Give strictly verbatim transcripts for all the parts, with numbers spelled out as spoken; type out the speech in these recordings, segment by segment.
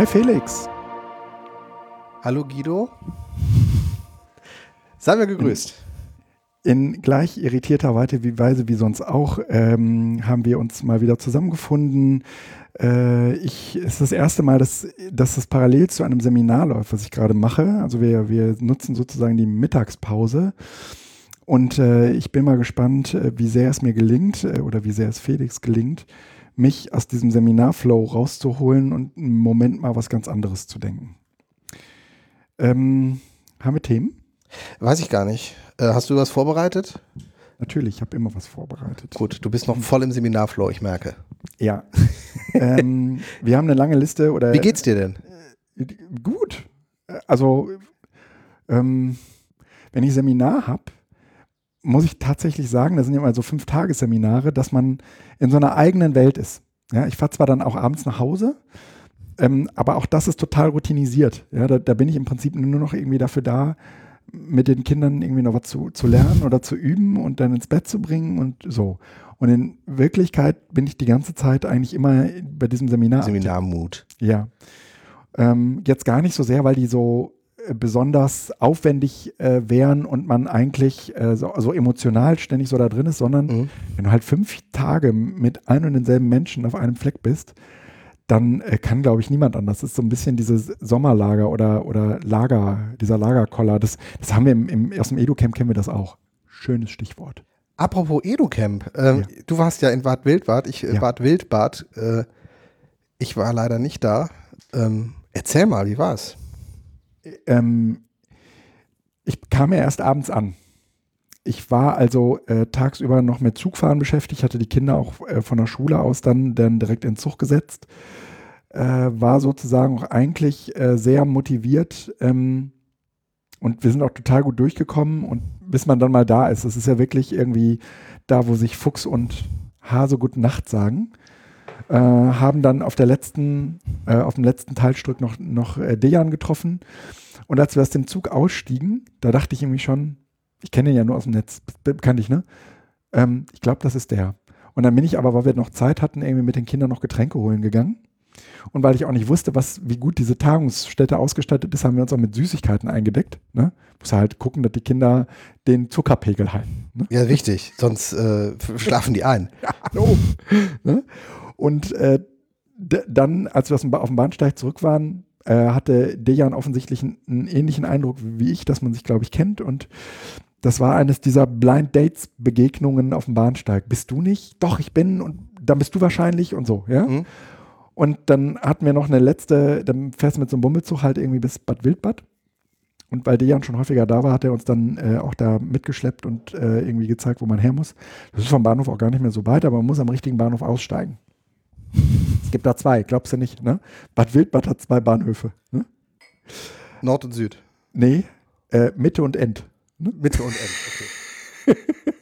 Hi Felix. Hallo Guido. Seien wir gegrüßt. In gleich irritierter Weise wie sonst auch ähm, haben wir uns mal wieder zusammengefunden. Äh, ich, es ist das erste Mal, dass, dass das parallel zu einem Seminar läuft, was ich gerade mache. Also wir, wir nutzen sozusagen die Mittagspause. Und äh, ich bin mal gespannt, äh, wie sehr es mir gelingt äh, oder wie sehr es Felix gelingt, mich aus diesem Seminarflow rauszuholen und einen Moment mal was ganz anderes zu denken. Ähm, haben wir Themen? Weiß ich gar nicht. Äh, hast du was vorbereitet? Natürlich, ich habe immer was vorbereitet. Gut, du bist noch voll im Seminarflow, ich merke. Ja. ähm, wir haben eine lange Liste. Oder, Wie geht's dir denn? Äh, gut. Also, ähm, wenn ich Seminar habe, muss ich tatsächlich sagen, das sind ja immer so fünf Tagesseminare, dass man in so einer eigenen Welt ist. Ja, ich fahre zwar dann auch abends nach Hause, ähm, aber auch das ist total routinisiert. Ja, da, da bin ich im Prinzip nur noch irgendwie dafür da, mit den Kindern irgendwie noch was zu, zu lernen oder zu üben und dann ins Bett zu bringen und so. Und in Wirklichkeit bin ich die ganze Zeit eigentlich immer bei diesem Seminar. Seminarmut. Ja. Ähm, jetzt gar nicht so sehr, weil die so besonders aufwendig äh, wären und man eigentlich äh, so, so emotional ständig so da drin ist, sondern mhm. wenn du halt fünf Tage mit ein und denselben Menschen auf einem Fleck bist, dann äh, kann, glaube ich, niemand anders. Das ist so ein bisschen dieses Sommerlager oder, oder Lager, dieser Lagerkoller. Das, das haben wir im, im, aus dem Edu-Camp kennen wir das auch. Schönes Stichwort. Apropos Edu-Camp, ähm, ja. Du warst ja in Bad Wildbad, ich äh, ja. Bad Wildbad. Äh, ich war leider nicht da. Ähm, erzähl mal, wie war's? Ähm, ich kam ja erst abends an. Ich war also äh, tagsüber noch mit Zugfahren beschäftigt, hatte die Kinder auch äh, von der Schule aus dann, dann direkt in den Zug gesetzt, äh, war sozusagen auch eigentlich äh, sehr motiviert ähm, und wir sind auch total gut durchgekommen und bis man dann mal da ist, das ist ja wirklich irgendwie da, wo sich Fuchs und Hase gute Nacht sagen, äh, haben dann auf der letzten, äh, auf dem letzten Teilstück noch, noch äh, Dejan getroffen und als wir aus dem Zug ausstiegen, da dachte ich irgendwie schon, ich kenne ihn ja nur aus dem Netz, kannte ich, ne? Ähm, ich glaube, das ist der. Und dann bin ich aber, weil wir noch Zeit hatten, irgendwie mit den Kindern noch Getränke holen gegangen. Und weil ich auch nicht wusste, was, wie gut diese Tagungsstätte ausgestattet ist, haben wir uns auch mit Süßigkeiten eingedeckt. Ne? Muss halt gucken, dass die Kinder den Zuckerpegel halten. Ne? Ja, wichtig, sonst äh, schlafen die ein. Ja, hallo. Ne? Und äh, d- dann, als wir aus dem ba- auf dem Bahnsteig zurück waren, äh, hatte Dejan offensichtlich einen, einen ähnlichen Eindruck wie ich, dass man sich, glaube ich, kennt. Und das war eines dieser Blind Dates Begegnungen auf dem Bahnsteig. Bist du nicht? Doch, ich bin und dann bist du wahrscheinlich und so, ja. Mhm. Und dann hatten wir noch eine letzte, dann fährst du mit so einem Bummelzug halt irgendwie bis Bad Wildbad. Und weil Dejan schon häufiger da war, hat er uns dann äh, auch da mitgeschleppt und äh, irgendwie gezeigt, wo man her muss. Das ist vom Bahnhof auch gar nicht mehr so weit, aber man muss am richtigen Bahnhof aussteigen. Es gibt da zwei, glaubst du nicht, ne? Bad Wildbad hat zwei Bahnhöfe, ne? Nord und Süd. Nee, äh, Mitte und End. Ne? Mitte und End, okay.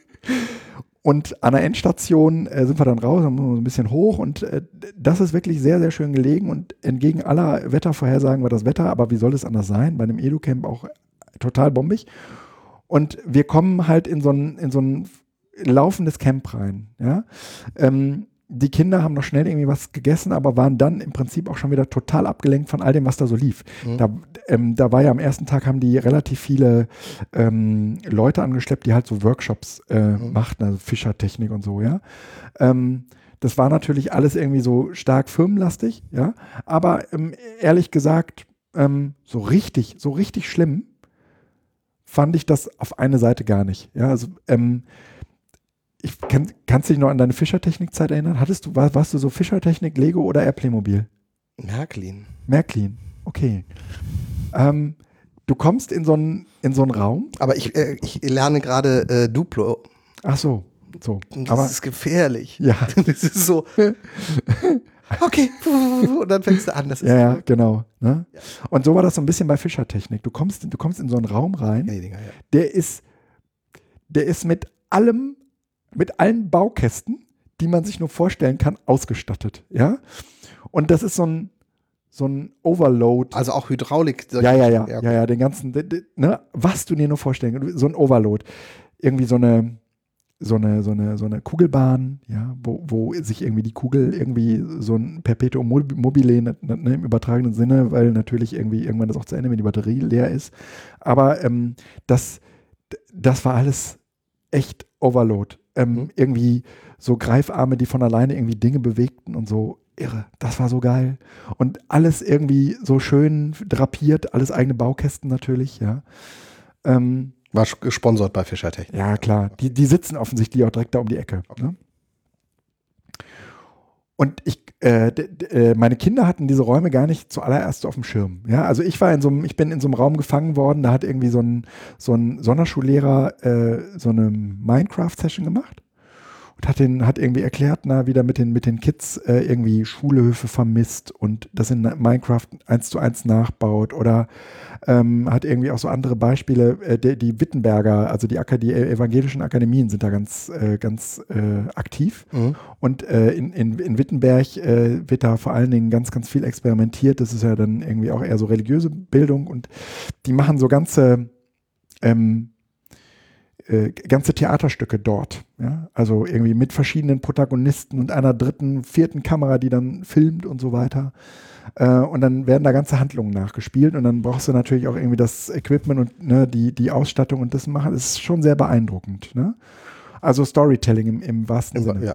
Und an der Endstation äh, sind wir dann raus, dann müssen wir so ein bisschen hoch und äh, das ist wirklich sehr, sehr schön gelegen und entgegen aller Wettervorhersagen war das Wetter, aber wie soll es anders sein, bei einem Edu-Camp auch total bombig. Und wir kommen halt in so ein, in so ein laufendes Camp rein, ja. Ähm, die Kinder haben noch schnell irgendwie was gegessen, aber waren dann im Prinzip auch schon wieder total abgelenkt von all dem, was da so lief. Mhm. Da, ähm, da war ja am ersten Tag, haben die relativ viele ähm, Leute angeschleppt, die halt so Workshops äh, mhm. machten, also Fischertechnik und so, ja. Ähm, das war natürlich alles irgendwie so stark firmenlastig, ja. Aber ähm, ehrlich gesagt, ähm, so richtig, so richtig schlimm fand ich das auf eine Seite gar nicht. Ja, also ähm, Ich kann, kannst du dich noch an deine Fischertechnik-Zeit erinnern? Hattest du, war, warst du so Fischertechnik, Lego oder eher Playmobil? Märklin. Märklin, okay. Ähm, du kommst in so einen in so einen Raum. Aber ich, äh, ich lerne gerade äh, Duplo. Ach so, so. Das Aber, ist gefährlich. Ja. Das ist so, okay, und dann fängst du an. Das ist ja, ja, genau. Ne? Ja. Und so war das so ein bisschen bei Fischertechnik. Du kommst, du kommst in so einen Raum rein, ja, Dinger, ja. der ist, der ist mit allem mit allen Baukästen, die man sich nur vorstellen kann, ausgestattet, ja. Und das ist so ein, so ein Overload. Also auch Hydraulik. Ja, ja, ja, ja, ja, den ganzen, ne, was du dir nur vorstellen kannst, so ein Overload. Irgendwie so eine, so eine, so eine, so eine Kugelbahn, ja, wo, wo sich irgendwie die Kugel irgendwie so ein Perpetuum mobile, ne, ne, im übertragenen Sinne, weil natürlich irgendwie irgendwann das auch zu Ende, wenn die Batterie leer ist. Aber ähm, das, das war alles echt Overload. Ähm, mhm. Irgendwie so Greifarme, die von alleine irgendwie Dinge bewegten und so. Irre, das war so geil. Und alles irgendwie so schön drapiert, alles eigene Baukästen natürlich, ja. Ähm, War gesponsert bei Fischertechnik. Ja, klar. Die, die sitzen offensichtlich auch direkt da um die Ecke. Okay. Ne? Und ich, äh, d- d- meine Kinder hatten diese Räume gar nicht zuallererst auf dem Schirm. Ja, also ich war in so einem, ich bin in so einem Raum gefangen worden, da hat irgendwie so ein, so ein Sonderschullehrer äh, so eine Minecraft-Session gemacht. Und hat, den, hat irgendwie erklärt, na, wie der mit den, mit den Kids äh, irgendwie Schulhöfe vermisst und das in Minecraft eins zu eins nachbaut oder ähm, hat irgendwie auch so andere Beispiele, äh, die, die Wittenberger, also die, Aka- die evangelischen Akademien sind da ganz, äh, ganz äh, aktiv mhm. und äh, in, in, in Wittenberg äh, wird da vor allen Dingen ganz, ganz viel experimentiert, das ist ja dann irgendwie auch eher so religiöse Bildung und die machen so ganze ähm, Äh, ganze Theaterstücke dort, ja, also irgendwie mit verschiedenen Protagonisten und einer dritten, vierten Kamera, die dann filmt und so weiter äh, und dann werden da ganze Handlungen nachgespielt und dann brauchst du natürlich auch irgendwie das Equipment und ne, die, die Ausstattung und das machen, das ist schon sehr beeindruckend, ne? Also Storytelling im, im wahrsten ja, Sinne. Ja.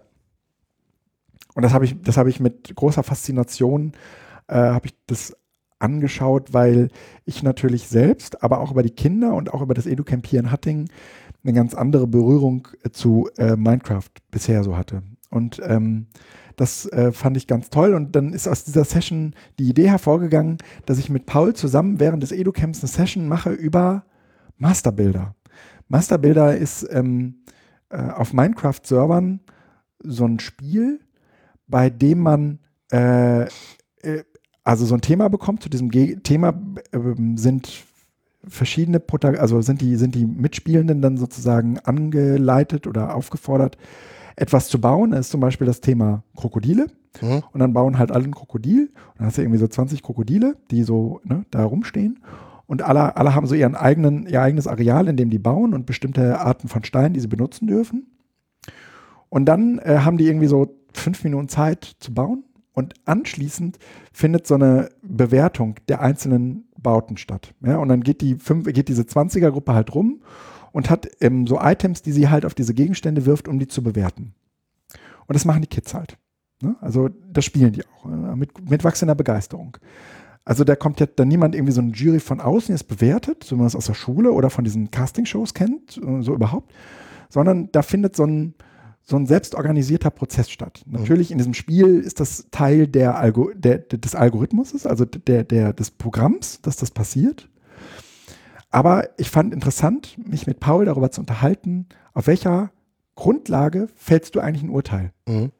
Und das habe ich, das habe ich mit großer Faszination äh, habe ich das angeschaut, weil ich natürlich selbst, aber auch über die Kinder und auch über das EduCamp hier in Hattingen eine ganz andere Berührung äh, zu äh, Minecraft bisher so hatte. Und ähm, das äh, fand ich ganz toll. Und dann ist aus dieser Session die Idee hervorgegangen, dass ich mit Paul zusammen während des EduCamps eine Session mache über Masterbuilder. Masterbuilder ist ähm, äh, auf Minecraft-Servern so ein Spiel, bei dem man äh, äh, also so ein Thema bekommt. Zu diesem Ge- Thema äh, sind verschiedene Protagonisten, also sind die, sind die Mitspielenden dann sozusagen angeleitet oder aufgefordert, etwas zu bauen. Das ist zum Beispiel das Thema Krokodile. Mhm. Und dann bauen halt alle ein Krokodil. Und dann hast du irgendwie so zwanzig Krokodile, die so ne, da rumstehen. Und alle, alle haben so ihren eigenen, ihr eigenes Areal, in dem die bauen und bestimmte Arten von Steinen, die sie benutzen dürfen. Und dann äh, haben die irgendwie so fünf Minuten Zeit zu bauen. Und anschließend findet so eine Bewertung der einzelnen Bauten statt. Ja, und dann geht, die fünf, geht diese zwanziger-Gruppe halt rum und hat ähm, so Items, die sie halt auf diese Gegenstände wirft, um die zu bewerten. Und das machen die Kids halt. Ne? Also das spielen die auch äh, mit, mit wachsender Begeisterung. Also da kommt jetzt dann niemand irgendwie so eine Jury von außen, die es bewertet, so wie man es aus der Schule oder von diesen Castingshows kennt, so überhaupt, sondern da findet so ein so ein selbstorganisierter Prozess statt. Mhm. Natürlich in diesem Spiel ist das Teil der Algo- der, des Algorithmus, also der, der, des Programms, dass das passiert. Aber ich fand interessant, mich mit Paul darüber zu unterhalten, auf welcher Grundlage fällst du eigentlich ein Urteil? Mhm.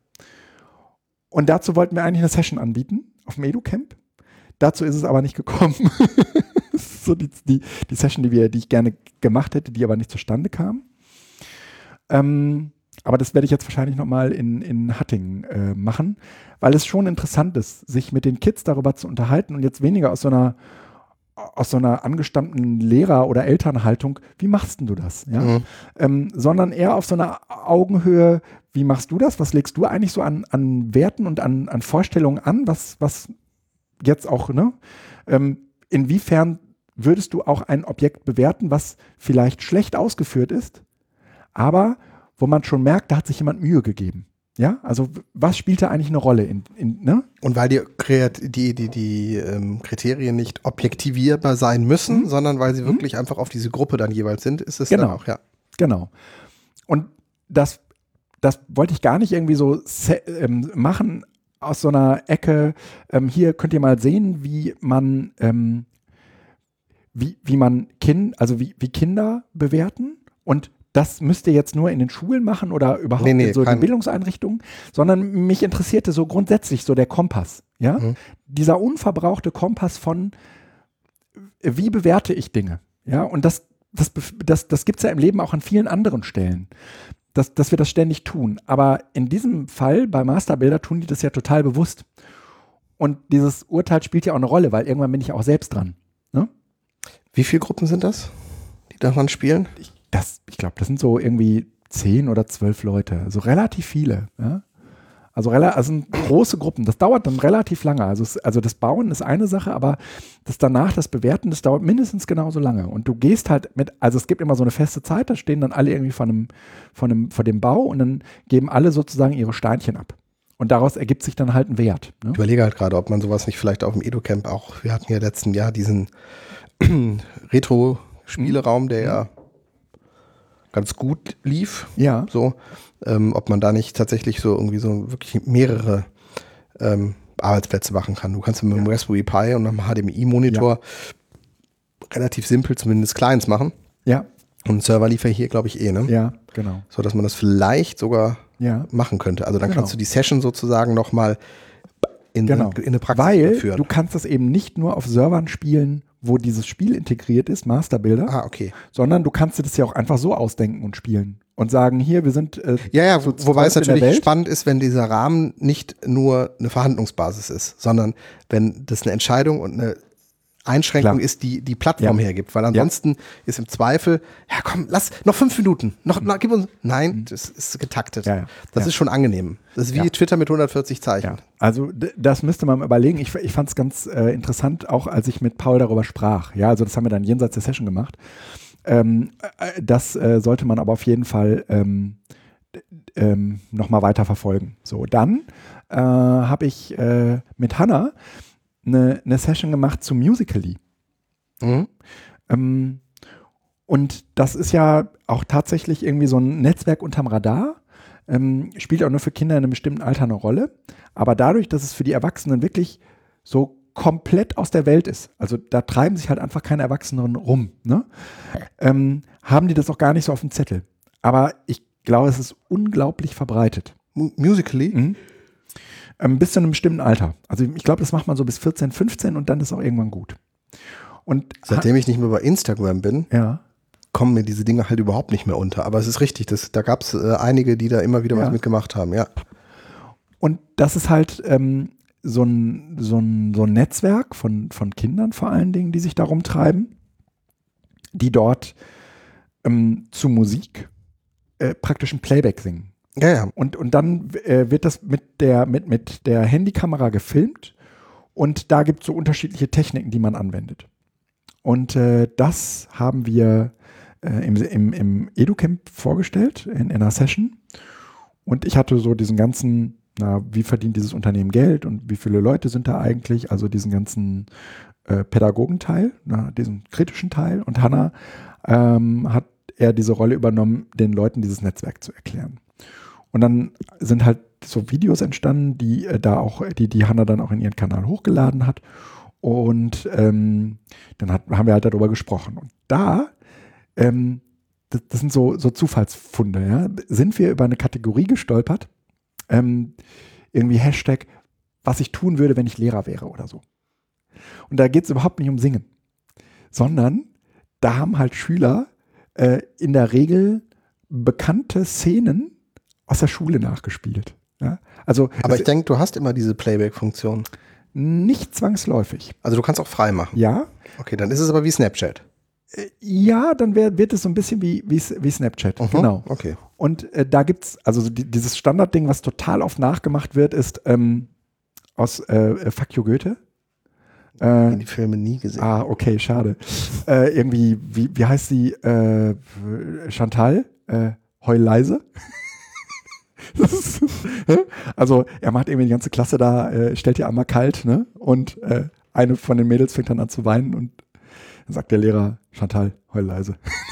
Und dazu wollten wir eigentlich eine Session anbieten auf dem EduCamp. Dazu ist es aber nicht gekommen. So die, die, die Session, die, wir, die ich gerne gemacht hätte, die aber nicht zustande kam. Ähm, Aber das werde ich jetzt wahrscheinlich nochmal in, in Hattingen äh, machen, weil es schon interessant ist, sich mit den Kids darüber zu unterhalten und jetzt weniger aus so einer, aus so einer angestammten Lehrer- oder Elternhaltung, wie machst denn du das? Ja? Mhm. Ähm, sondern eher auf so einer Augenhöhe, wie machst du das? Was legst du eigentlich so an, an Werten und an, an Vorstellungen an? Was, was jetzt auch, ne? Ähm, inwiefern würdest du auch ein Objekt bewerten, was vielleicht schlecht ausgeführt ist, aber wo man schon merkt, da hat sich jemand Mühe gegeben. Ja, also was spielt da eigentlich eine Rolle? In, in, ne? Und weil die, die, die, die ähm, Kriterien nicht objektivierbar sein müssen, mhm. sondern weil sie wirklich mhm. einfach auf diese Gruppe dann jeweils sind, ist es genau. dann auch, ja. Genau. Und das, das wollte ich gar nicht irgendwie so se- ähm, machen aus so einer Ecke. Ähm, hier könnt ihr mal sehen, wie man, ähm, wie, wie man kind, also wie, wie Kinder bewerten und das müsst ihr jetzt nur in den Schulen machen oder überhaupt nee, nee, in so den Bildungseinrichtungen, sondern mich interessierte so grundsätzlich so der Kompass, ja, mhm. dieser unverbrauchte Kompass von wie bewerte ich Dinge, ja, und das, das, das, das gibt es ja im Leben auch an vielen anderen Stellen, dass, dass wir das ständig tun, aber in diesem Fall bei Masterbuilder tun die das ja total bewusst und dieses Urteil spielt ja auch eine Rolle, weil irgendwann bin ich auch selbst dran, ne? Wie viele Gruppen sind das, die daran spielen? Ich Das, ich glaube, das sind so irgendwie zehn oder zwölf Leute, also relativ viele. Ja? Also, rela- also große Gruppen, das dauert dann relativ lange. Also, es, also das Bauen ist eine Sache, aber das danach, das Bewerten, das dauert mindestens genauso lange. Und du gehst halt mit, also es gibt immer so eine feste Zeit, da stehen dann alle irgendwie vor, einem, vor, einem, vor dem Bau und dann geben alle sozusagen ihre Steinchen ab. Und daraus ergibt sich dann halt ein Wert. Ne? Ich überlege halt gerade, ob man sowas nicht vielleicht auf dem EduCamp auch, wir hatten ja letzten Jahr diesen Retro-Spieleraum, der ja ganz gut lief. Ja. So, ähm, ob man da nicht tatsächlich so irgendwie so wirklich mehrere ähm, Arbeitsplätze machen kann. Du kannst mit einem Ja. Raspberry Pi und einem H D M I-Monitor relativ simpel zumindest Clients machen. Ja, Und ein Server liefert hier, glaube ich, eh, ne? ja, genau. So, dass man das vielleicht sogar Ja. machen könnte. Also dann Genau. kannst du die Session sozusagen nochmal in, Genau. in eine Praxis Weil überführen. du kannst das eben nicht nur auf Servern spielen, wo dieses Spiel integriert ist, Masterbuilder, Ah, okay. sondern du kannst dir das ja auch einfach so ausdenken und spielen und sagen, hier, wir sind äh, Ja, ja, so wo, wobei es zwölf in der natürlich Welt. spannend ist, wenn dieser Rahmen nicht nur eine Verhandlungsbasis ist, sondern wenn das eine Entscheidung und eine Einschränkung Klar. ist, die die Plattform Ja. hergibt. Weil ansonsten ist im Zweifel, ja komm, lass noch fünf Minuten, noch, noch gib uns. Nein, das ist getaktet. Ja, ja. Das Ja. ist schon angenehm. Das ist wie Ja. Twitter mit hundertvierzig Zeichen. Ja, also d- das müsste man mal überlegen. Ich, ich fand es ganz äh, interessant, auch als ich mit Paul darüber sprach. Ja, also das haben wir dann jenseits der Session gemacht. Ähm, äh, das äh, sollte man aber auf jeden Fall ähm, d- ähm, nochmal weiter verfolgen. So, dann äh, habe ich äh, mit Hannah eine ne Session gemacht zu Musical.ly. Mhm. Ähm, und das ist ja auch tatsächlich irgendwie so ein Netzwerk unterm Radar. Ähm, spielt auch nur für Kinder in einem bestimmten Alter eine Rolle. Aber dadurch, dass es für die Erwachsenen wirklich so komplett aus der Welt ist, also da treiben sich halt einfach keine Erwachsenen rum, ne? ähm, haben die das auch gar nicht so auf dem Zettel. Aber ich glaube, es ist unglaublich verbreitet. Mu- Musical.ly? Mhm. Ähm, bis zu einem bestimmten Alter. Also ich glaube, das macht man so bis vierzehn, fünfzehn und dann ist auch irgendwann gut. Und Seitdem ich nicht mehr bei Instagram bin, ja, kommen mir diese Dinge halt überhaupt nicht mehr unter. Aber es ist richtig, das, da gab es äh, einige, die da immer wieder Ja. was mitgemacht haben, ja. und das ist halt ähm, so, ein, so, ein, so ein Netzwerk von, von Kindern vor allen Dingen, die sich darum treiben, die dort ähm, zu Musik äh, praktisch ein Playback singen. Ja, ja. Und, und dann äh, wird das mit der, mit, mit der Handykamera gefilmt und da gibt es so unterschiedliche Techniken, die man anwendet. Und äh, das haben wir äh, im, im, im EduCamp vorgestellt, in, in einer Session. Und ich hatte so diesen ganzen, na, wie verdient dieses Unternehmen Geld und wie viele Leute sind da eigentlich, also diesen ganzen äh, Pädagogenteil, na, diesen kritischen Teil. Und Hannah ähm, hat eher diese Rolle übernommen, den Leuten dieses Netzwerk zu erklären. Und dann sind halt so Videos entstanden, die äh, da auch, die, die Hannah dann auch in ihren Kanal hochgeladen hat. Und ähm, dann hat, haben wir halt darüber gesprochen. Und da, ähm, das, das sind so, so Zufallsfunde, ja, sind wir über eine Kategorie gestolpert, ähm, irgendwie Hashtag, was ich tun würde, wenn ich Lehrer wäre oder so. Und da geht es überhaupt nicht um Singen, sondern da haben halt Schüler äh, in der Regel bekannte Szenen aus der Schule nachgespielt. Ja? Also Aber es- ich denke, du hast immer diese Playback-Funktion. nicht zwangsläufig. Also du kannst auch frei machen. Ja, Okay, dann ist es aber wie Snapchat. äh, ja, dann wär, wird es so ein bisschen wie, wie, wie Snapchat. Mhm, Genau. Okay. Und äh, da gibt es, also so die, dieses Standardding, was total oft nachgemacht wird, ist ähm, aus äh, Fuck you Goethe. Äh, Die Filme nie gesehen. ah, okay, schade. äh, irgendwie, wie, wie heißt sie? Äh, Chantal? Äh, heul leise? Das ist, also er macht irgendwie die ganze Klasse da, äh, stellt ihr einmal kalt, ne? Und äh, eine von den Mädels fängt dann an zu weinen und dann sagt der Lehrer, Chantal, heul leise.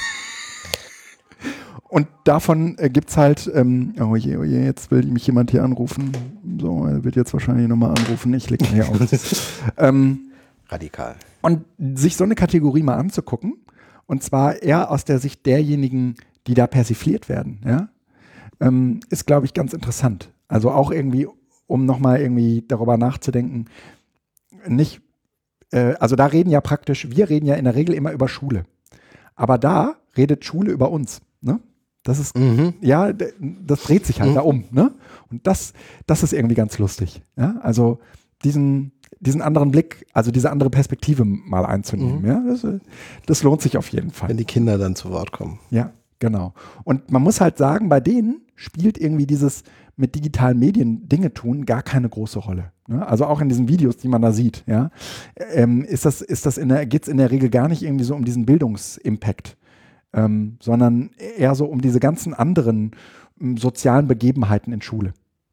Und davon äh, gibt es halt, ähm, oh je, oh je, jetzt will mich jemand hier anrufen. So, er wird jetzt wahrscheinlich nochmal anrufen. Ich leg mir hier auf. ähm, Radikal. und sich so eine Kategorie mal anzugucken, und zwar eher aus der Sicht derjenigen, die da persifliert werden, ja, ähm, ist, glaube ich, ganz interessant. Also auch irgendwie, um nochmal irgendwie darüber nachzudenken, nicht, äh, also da reden ja praktisch, wir reden ja in der Regel immer über Schule. Aber da redet Schule über uns, ne? Das ist, Mhm. ja, d- das dreht sich halt Mhm. da um, ne? Und das, das ist irgendwie ganz lustig, ja? Also diesen, diesen anderen Blick, also diese andere Perspektive mal einzunehmen, Mhm. ja? Das, äh, das lohnt sich auf jeden Fall. Wenn die Kinder dann zu Wort kommen. Ja, Genau. Und man muss halt sagen, bei denen spielt irgendwie dieses mit digitalen Medien Dinge tun gar keine große Rolle. Ne? Also auch in diesen Videos, die man da sieht, ja, ähm, ist das, ist das in der, geht's in der Regel gar nicht irgendwie so um diesen Bildungsimpact, ähm, sondern eher so um diese ganzen anderen ähm, sozialen Begebenheiten in Schule.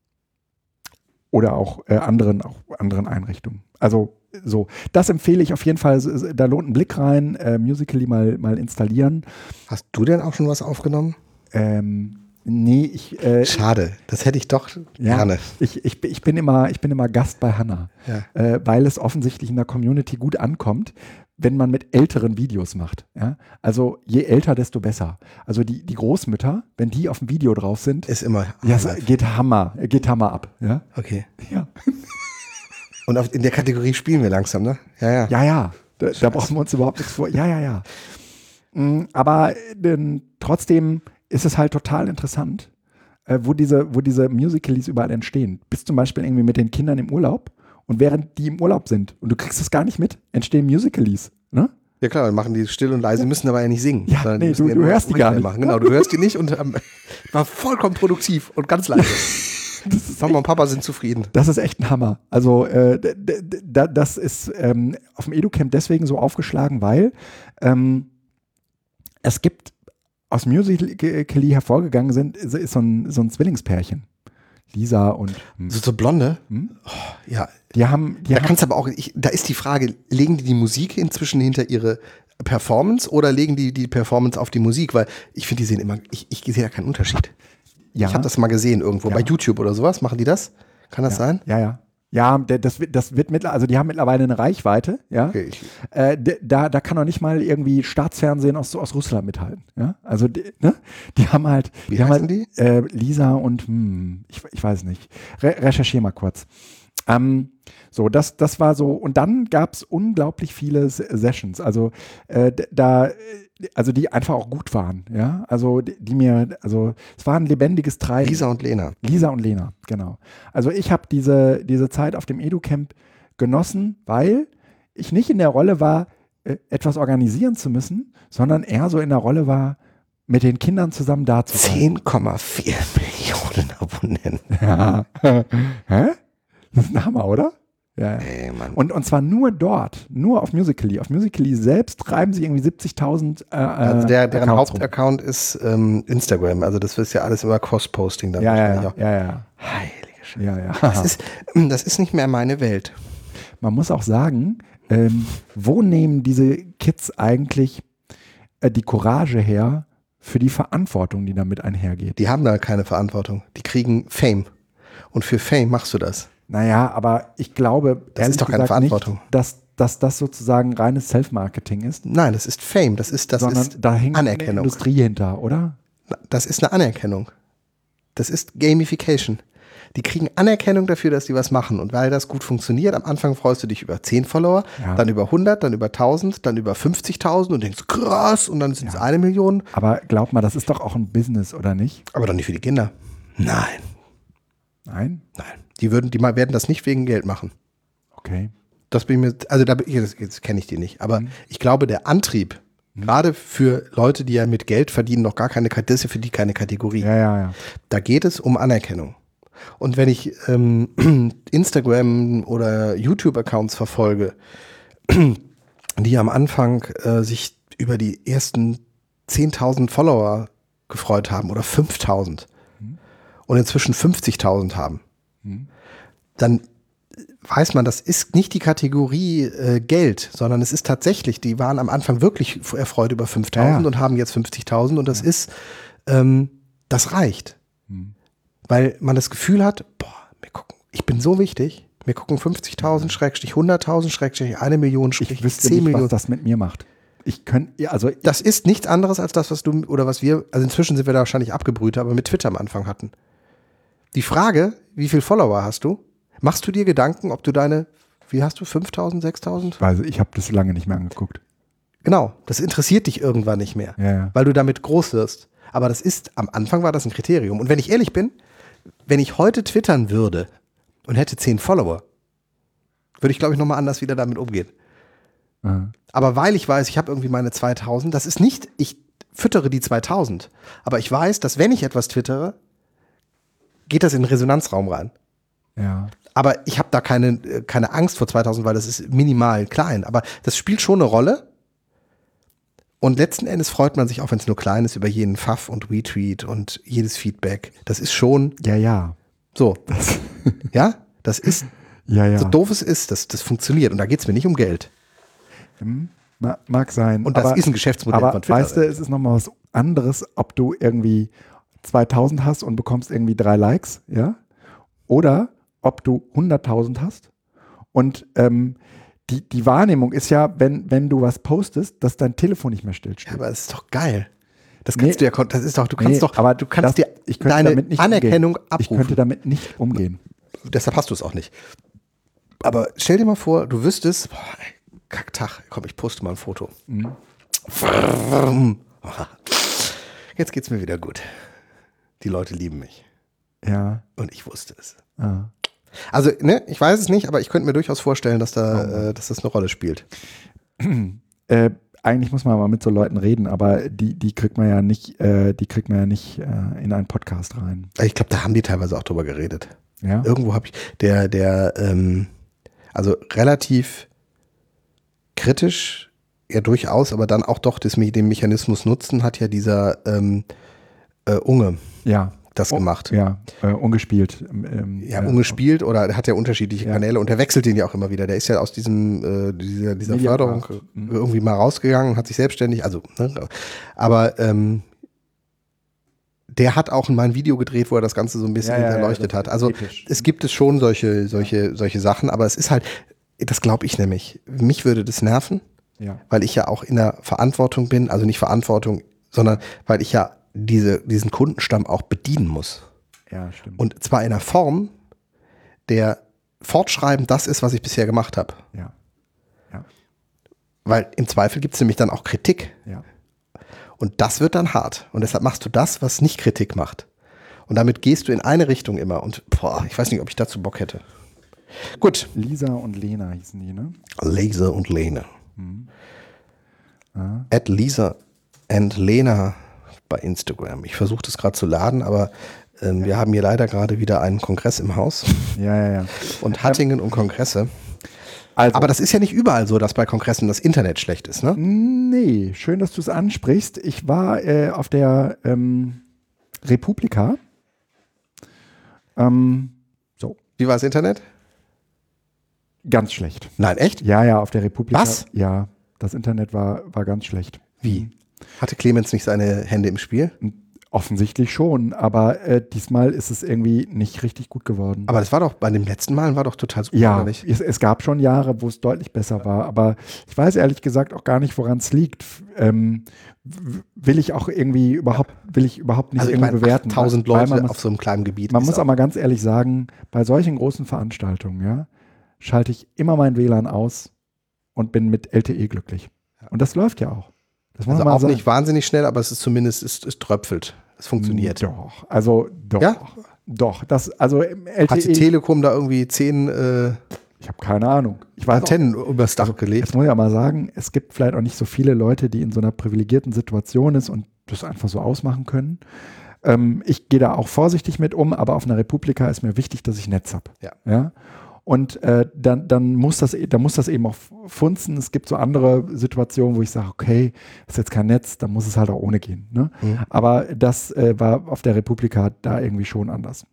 Oder auch äh, anderen, auch anderen Einrichtungen. Also so, das empfehle ich auf jeden Fall. Da lohnt ein Blick rein, äh, Musical.ly mal, mal installieren. Hast du denn auch schon was aufgenommen? Ähm, nee, ich. Äh, Schade, das hätte ich doch ja, gerne. Ich, ich, ich, bin immer, ich bin immer Gast bei Hannah, Ja. äh, weil es offensichtlich in der Community gut ankommt, wenn man mit älteren Videos macht. Ja? Also je älter, desto besser. Also die, die Großmütter, wenn die auf dem Video drauf sind, Ist immer. ja, es geht Hammer, geht Hammer ab. Ja. Okay. Ja. Und auf, in der Kategorie spielen wir langsam, ne? Ja, ja. Ja, ja. Da, da brauchen wir uns überhaupt nichts vor. Ja, ja, ja. Mm, Aber äh, trotzdem ist es halt total interessant, äh, wo diese, wo diese Musicals überall entstehen. Bist zum Beispiel irgendwie mit den Kindern im Urlaub und während die im Urlaub sind und du kriegst es gar nicht mit, entstehen Musicals. Ne? Ja klar, dann machen die still und leise, müssen aber ja nicht singen. Ja, sondern nee, die müssen du- ja du nur hörst die gar nicht. machen. Genau, du hörst die nicht und ähm, war vollkommen produktiv und ganz leise. Mama und Papa sind zufrieden. Das ist echt ein Hammer. Also äh, d- d- d- das ist ähm, auf dem EduCamp deswegen so aufgeschlagen, weil ähm, es gibt aus Musical.ly hervorgegangen sind, ist ist so ein, so ein Zwillingspärchen. Lisa und hm, So, so blonde? hm? Oh, ja, die haben, die da haben kannst du aber auch, ich, da ist die Frage, legen die die Musik inzwischen hinter ihre Performance oder legen die die Performance auf die Musik? Weil ich finde, die sehen immer, ich, ich sehe ja keinen Unterschied. ja, Ich habe das mal gesehen irgendwo, Ja. bei YouTube oder sowas, machen die das? Kann das ja, sein? Ja, ja. Ja, der- das wird, das wird mittlerweile, also die haben mittlerweile eine Reichweite, ja. Okay, ich, Äh, d- da, da kann doch nicht mal irgendwie Staatsfernsehen aus, aus Russland mithalten. Ja? Also die, ne? die haben halt, Wie die haben heißen halt Äh, Lisa und hm, ich, ich weiß nicht. Re recherchiere mal kurz. Ähm, so, das, das war so, und dann gab es unglaublich viele S- Sessions, also äh, d- da, äh, also die einfach auch gut waren, ja. Also die, die mir, also es war ein lebendiges Treiben. Lisa und Lena. Lisa und Lena, genau. Also ich habe diese, diese Zeit auf dem EduCamp genossen, weil ich nicht in der Rolle war, äh, etwas organisieren zu müssen, sondern eher so in der Rolle war, mit den Kindern zusammen da zu sein. zehn Komma vier Millionen Abonnenten. Ja. Hä? Das ist ein Hammer, oder? Ja. ja. Ey, Mann. Und, und zwar nur dort, nur auf Musical.ly. Auf Musical.ly selbst treiben sie irgendwie siebzigtausend äh, Also der, deren Accounts rum. Hauptaccount ist ähm, Instagram. Also das ist ja alles immer Cross-Posting dann. Ja, ja, wahrscheinlich ja, auch. ja, ja. Heilige Scheiße. ja, ja. Das ist, das ist nicht mehr meine Welt. Man muss auch sagen, ähm, wo nehmen diese Kids eigentlich äh, die Courage her für die Verantwortung, die damit einhergeht? Die haben da keine Verantwortung. Die kriegen Fame. Und für Fame machst du das. Naja, aber ich glaube, Das ehrlich ist doch keine gesagt Verantwortung. nicht, dass, dass das sozusagen reines Self-Marketing ist, Nein, das ist Fame. Das ist, das sondern ist da hängt eine Anerkennung. Industrie hinter, oder? Das ist eine Anerkennung. Das ist Gamification. Die kriegen Anerkennung dafür, dass die was machen. Und weil das gut funktioniert, am Anfang freust du dich über zehn Follower, Ja. dann über hundert, dann über tausend, dann über fünfzigtausend und denkst, krass, und dann sind es eine Million. Aber glaub mal, das ist doch auch ein Business, oder nicht? Aber doch nicht für die Kinder. Nein, Nein? nein. Die, würden, die mal- werden das nicht wegen Geld machen. Okay. Das bin ich mir, also da bin ich, jetzt, jetzt kenne ich die nicht. Aber ich glaube, der Antrieb, gerade für Leute, die ja mit Geld verdienen, noch gar keine, das ist ja für die keine Kategorie. Ja, ja, ja. Da geht es um Anerkennung. Und wenn ich ähm, Instagram oder YouTube-Accounts verfolge, die am Anfang äh, sich über die ersten zehntausend Follower gefreut haben oder fünftausend und inzwischen fünfzigtausend haben, dann weiß man, das ist nicht die Kategorie äh, Geld, sondern es ist tatsächlich, die waren am Anfang wirklich erfreut über fünftausend Ja, ja. und haben jetzt fünfzigtausend und das ist, ähm, das reicht. Weil man das Gefühl hat, boah, mir gucken, ich bin so wichtig, mir gucken fünfzigtausend, Schrägstrich hunderttausend, Schrägstrich eine Million, Ich Schrägstrich wüsste zehn nicht, Millionen. was das mit mir macht. Ich könnte, ja, also Das ist nichts anderes als das, was du oder was wir, also inzwischen sind wir da wahrscheinlich abgebrüht, aber mit Twitter am Anfang hatten. Die Frage, wie viel Follower hast du? Machst du dir Gedanken, ob du deine, wie hast du, fünftausend, sechstausend? ich weiß, ich habe das lange nicht mehr angeguckt. Genau, das interessiert dich irgendwann nicht mehr, Ja, ja. weil du damit groß wirst. Aber das ist, am Anfang war das ein Kriterium. Und wenn ich ehrlich bin, wenn ich heute twittern würde und hätte zehn Follower, würde ich, glaube ich, nochmal anders wieder damit umgehen. Aha. Aber weil ich weiß, ich habe irgendwie meine zweitausend, das ist nicht, ich füttere die zweitausend. Aber ich weiß, dass wenn ich etwas twittere, geht das in den Resonanzraum rein. Ja. Aber ich habe da keine, keine Angst vor zweitausend, weil das ist minimal klein. Aber das spielt schon eine Rolle. Und letzten Endes freut man sich, auch wenn es nur klein ist, über jeden Pfaff und Retweet und jedes Feedback. Das ist schon Ja, ja. so. Ja, das ist, Ja, ja. so doof es ist, das, das funktioniert. Und da geht es mir nicht um Geld. Hm, ma- mag sein. Und das aber, ist ein Geschäftsmodell aber von Twitter. weißt du, es ist nochmal was anderes, ob du irgendwie zweitausend hast und bekommst irgendwie drei Likes, ja? Oder ob du hunderttausend hast und ähm, die, die Wahrnehmung ist ja, wenn, wenn du was postest, dass dein Telefon nicht mehr stillsteht. Ja, aber das ist doch geil. Das kannst Nee. du ja, das ist doch, du kannst Nee, doch, aber du kannst das- dir ich könnte deine damit nicht Anerkennung umgehen. Ich abrufen. könnte damit nicht umgehen. Deshalb hast du es auch nicht. Aber stell dir mal vor, du wüsstest, boah, ey, Kacktag, komm, ich poste mal ein Foto. Mhm. Jetzt geht's mir wieder gut. Die Leute lieben mich. Ja. Und ich wusste es. Ah. Also, ne, ich weiß es nicht, aber ich könnte mir durchaus vorstellen, dass da, Oh. äh, dass das eine Rolle spielt. Äh, eigentlich muss man mal mit so Leuten reden, aber die, die kriegt man ja nicht, äh, die kriegt man ja nicht äh, in einen Podcast rein. Ich glaube, da haben die teilweise auch drüber geredet. Ja. Irgendwo habe ich, der, der, ähm, also relativ kritisch, ja durchaus, aber dann auch doch das, den Mechanismus nutzen, hat ja dieser ähm, äh, Unge Ja. das Oh, gemacht. Ja, äh, ungespielt. Ähm, Ja, äh, ungespielt oder hat ja unterschiedliche Ja. Kanäle und der wechselt den ja auch immer wieder. Der ist ja aus diesem, äh, dieser, dieser Mediamarkt. Förderung Mhm. irgendwie mal rausgegangen, hat sich selbstständig, also, ne, aber ähm, der hat auch mal ein Video gedreht, wo er das Ganze so ein bisschen Ja, ja, ja, erleuchtet das hat. ist Also episch. es gibt es schon solche, solche, solche Sachen, aber es ist halt, das glaube ich nämlich, mich würde das nerven, Ja. weil ich ja auch in der Verantwortung bin, also nicht Verantwortung, sondern weil ich ja diese, diesen Kundenstamm auch bedienen muss. Ja, stimmt. Und zwar in einer Form, der fortschreibend das ist, was ich bisher gemacht habe. ja. Ja. Weil im Zweifel gibt es nämlich dann auch Kritik. Ja. Und das wird dann hart. Und deshalb machst du das, was nicht Kritik macht. Und damit gehst du in eine Richtung immer. Und boah, ich weiß nicht, ob ich dazu Bock hätte. Gut. Lisa und Lena hießen die, ne? Laser und Lena. Mhm. Ah. At Lisa and Lena bei Instagram. Ich versuche das gerade zu laden, aber ähm, ja. wir haben hier leider gerade wieder einen Kongress im Haus. Ja, ja, ja. Und Hattingen und Kongresse. Also, Aber das ist ja nicht überall so, dass bei Kongressen das Internet schlecht ist, ne? nee, schön, dass du es ansprichst. Ich war äh, auf der ähm, Republika. Ähm, so, Wie war das Internet? ganz schlecht. Nein, echt? Ja, ja, auf der Republika. Was? Ja, das Internet war, war ganz schlecht. Wie? Hatte Clemens nicht seine Hände im Spiel? Offensichtlich schon, aber äh, diesmal ist es irgendwie nicht richtig gut geworden. Aber das war doch, bei den letzten Malen war doch total super, Ja, oder nicht? es, es gab schon Jahre, wo es deutlich besser war, aber ich weiß ehrlich gesagt auch gar nicht, woran es liegt. Ähm, w- will ich auch irgendwie überhaupt, will ich überhaupt nicht Also ich irgendwie meine, bewerten. achttausend weil Leute man muss, auf so einem kleinen Gebiet. man ist muss auch- auch mal ganz ehrlich sagen, bei solchen großen Veranstaltungen, ja, schalte ich immer mein W L A N aus und bin mit L T E glücklich. Und das läuft ja auch. Das muss Also man mal auch sagen. nicht wahnsinnig schnell, aber es ist zumindest, es, es tröpfelt. Es funktioniert. Doch, also doch. Ja? Doch, das, also im L T E. Hat die Telekom da irgendwie zehn äh, Ich habe keine Ahnung. Ich weiß auch, Antennen übers Dach gelegt? jetzt muss ich ja mal sagen, es gibt vielleicht auch nicht so viele Leute, die in so einer privilegierten Situation ist und das einfach so ausmachen können. Ähm, ich gehe da auch vorsichtig mit um, aber auf einer Republika ist mir wichtig, dass ich Netz habe. Ja. Ja? Und äh, dann, dann, muss das, dann muss das eben auch funzen. Es gibt so andere Situationen, wo ich sage, okay, ist jetzt kein Netz, dann muss es halt auch ohne gehen. Ne? Mhm. Aber das äh, war auf der Republika da irgendwie schon anders.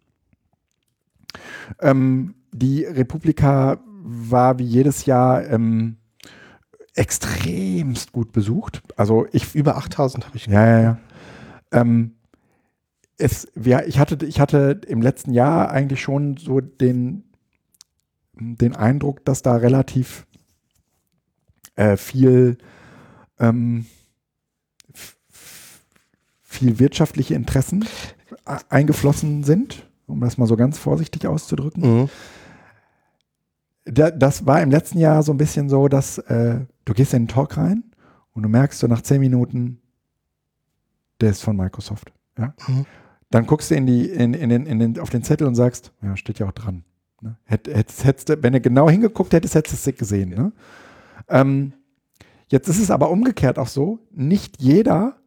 Ähm, die Republika war wie jedes Jahr ähm, extremst gut besucht. Also ich Über achttausend habe ich. ja, ja, ja. Ähm, es, ja, ich hatte, ich hatte im letzten Jahr eigentlich schon so den, den Eindruck, dass da relativ äh, viel, ähm, f- f- viel wirtschaftliche Interessen e- eingeflossen sind, um das mal so ganz vorsichtig auszudrücken. Mhm. Da, das war im letzten Jahr so ein bisschen so, dass äh, du gehst in den Talk rein und du merkst so nach zehn Minuten, der ist von Microsoft. Ja? Mhm. Dann guckst du in die, in, in den, in den, auf den Zettel und sagst, ja, steht ja auch dran. Ne? Hätt, hättest, hättest, du- wenn du genau hingeguckt hättest, hättest du es gesehen. Ne? Ähm, jetzt ist es aber umgekehrt auch so, nicht jeder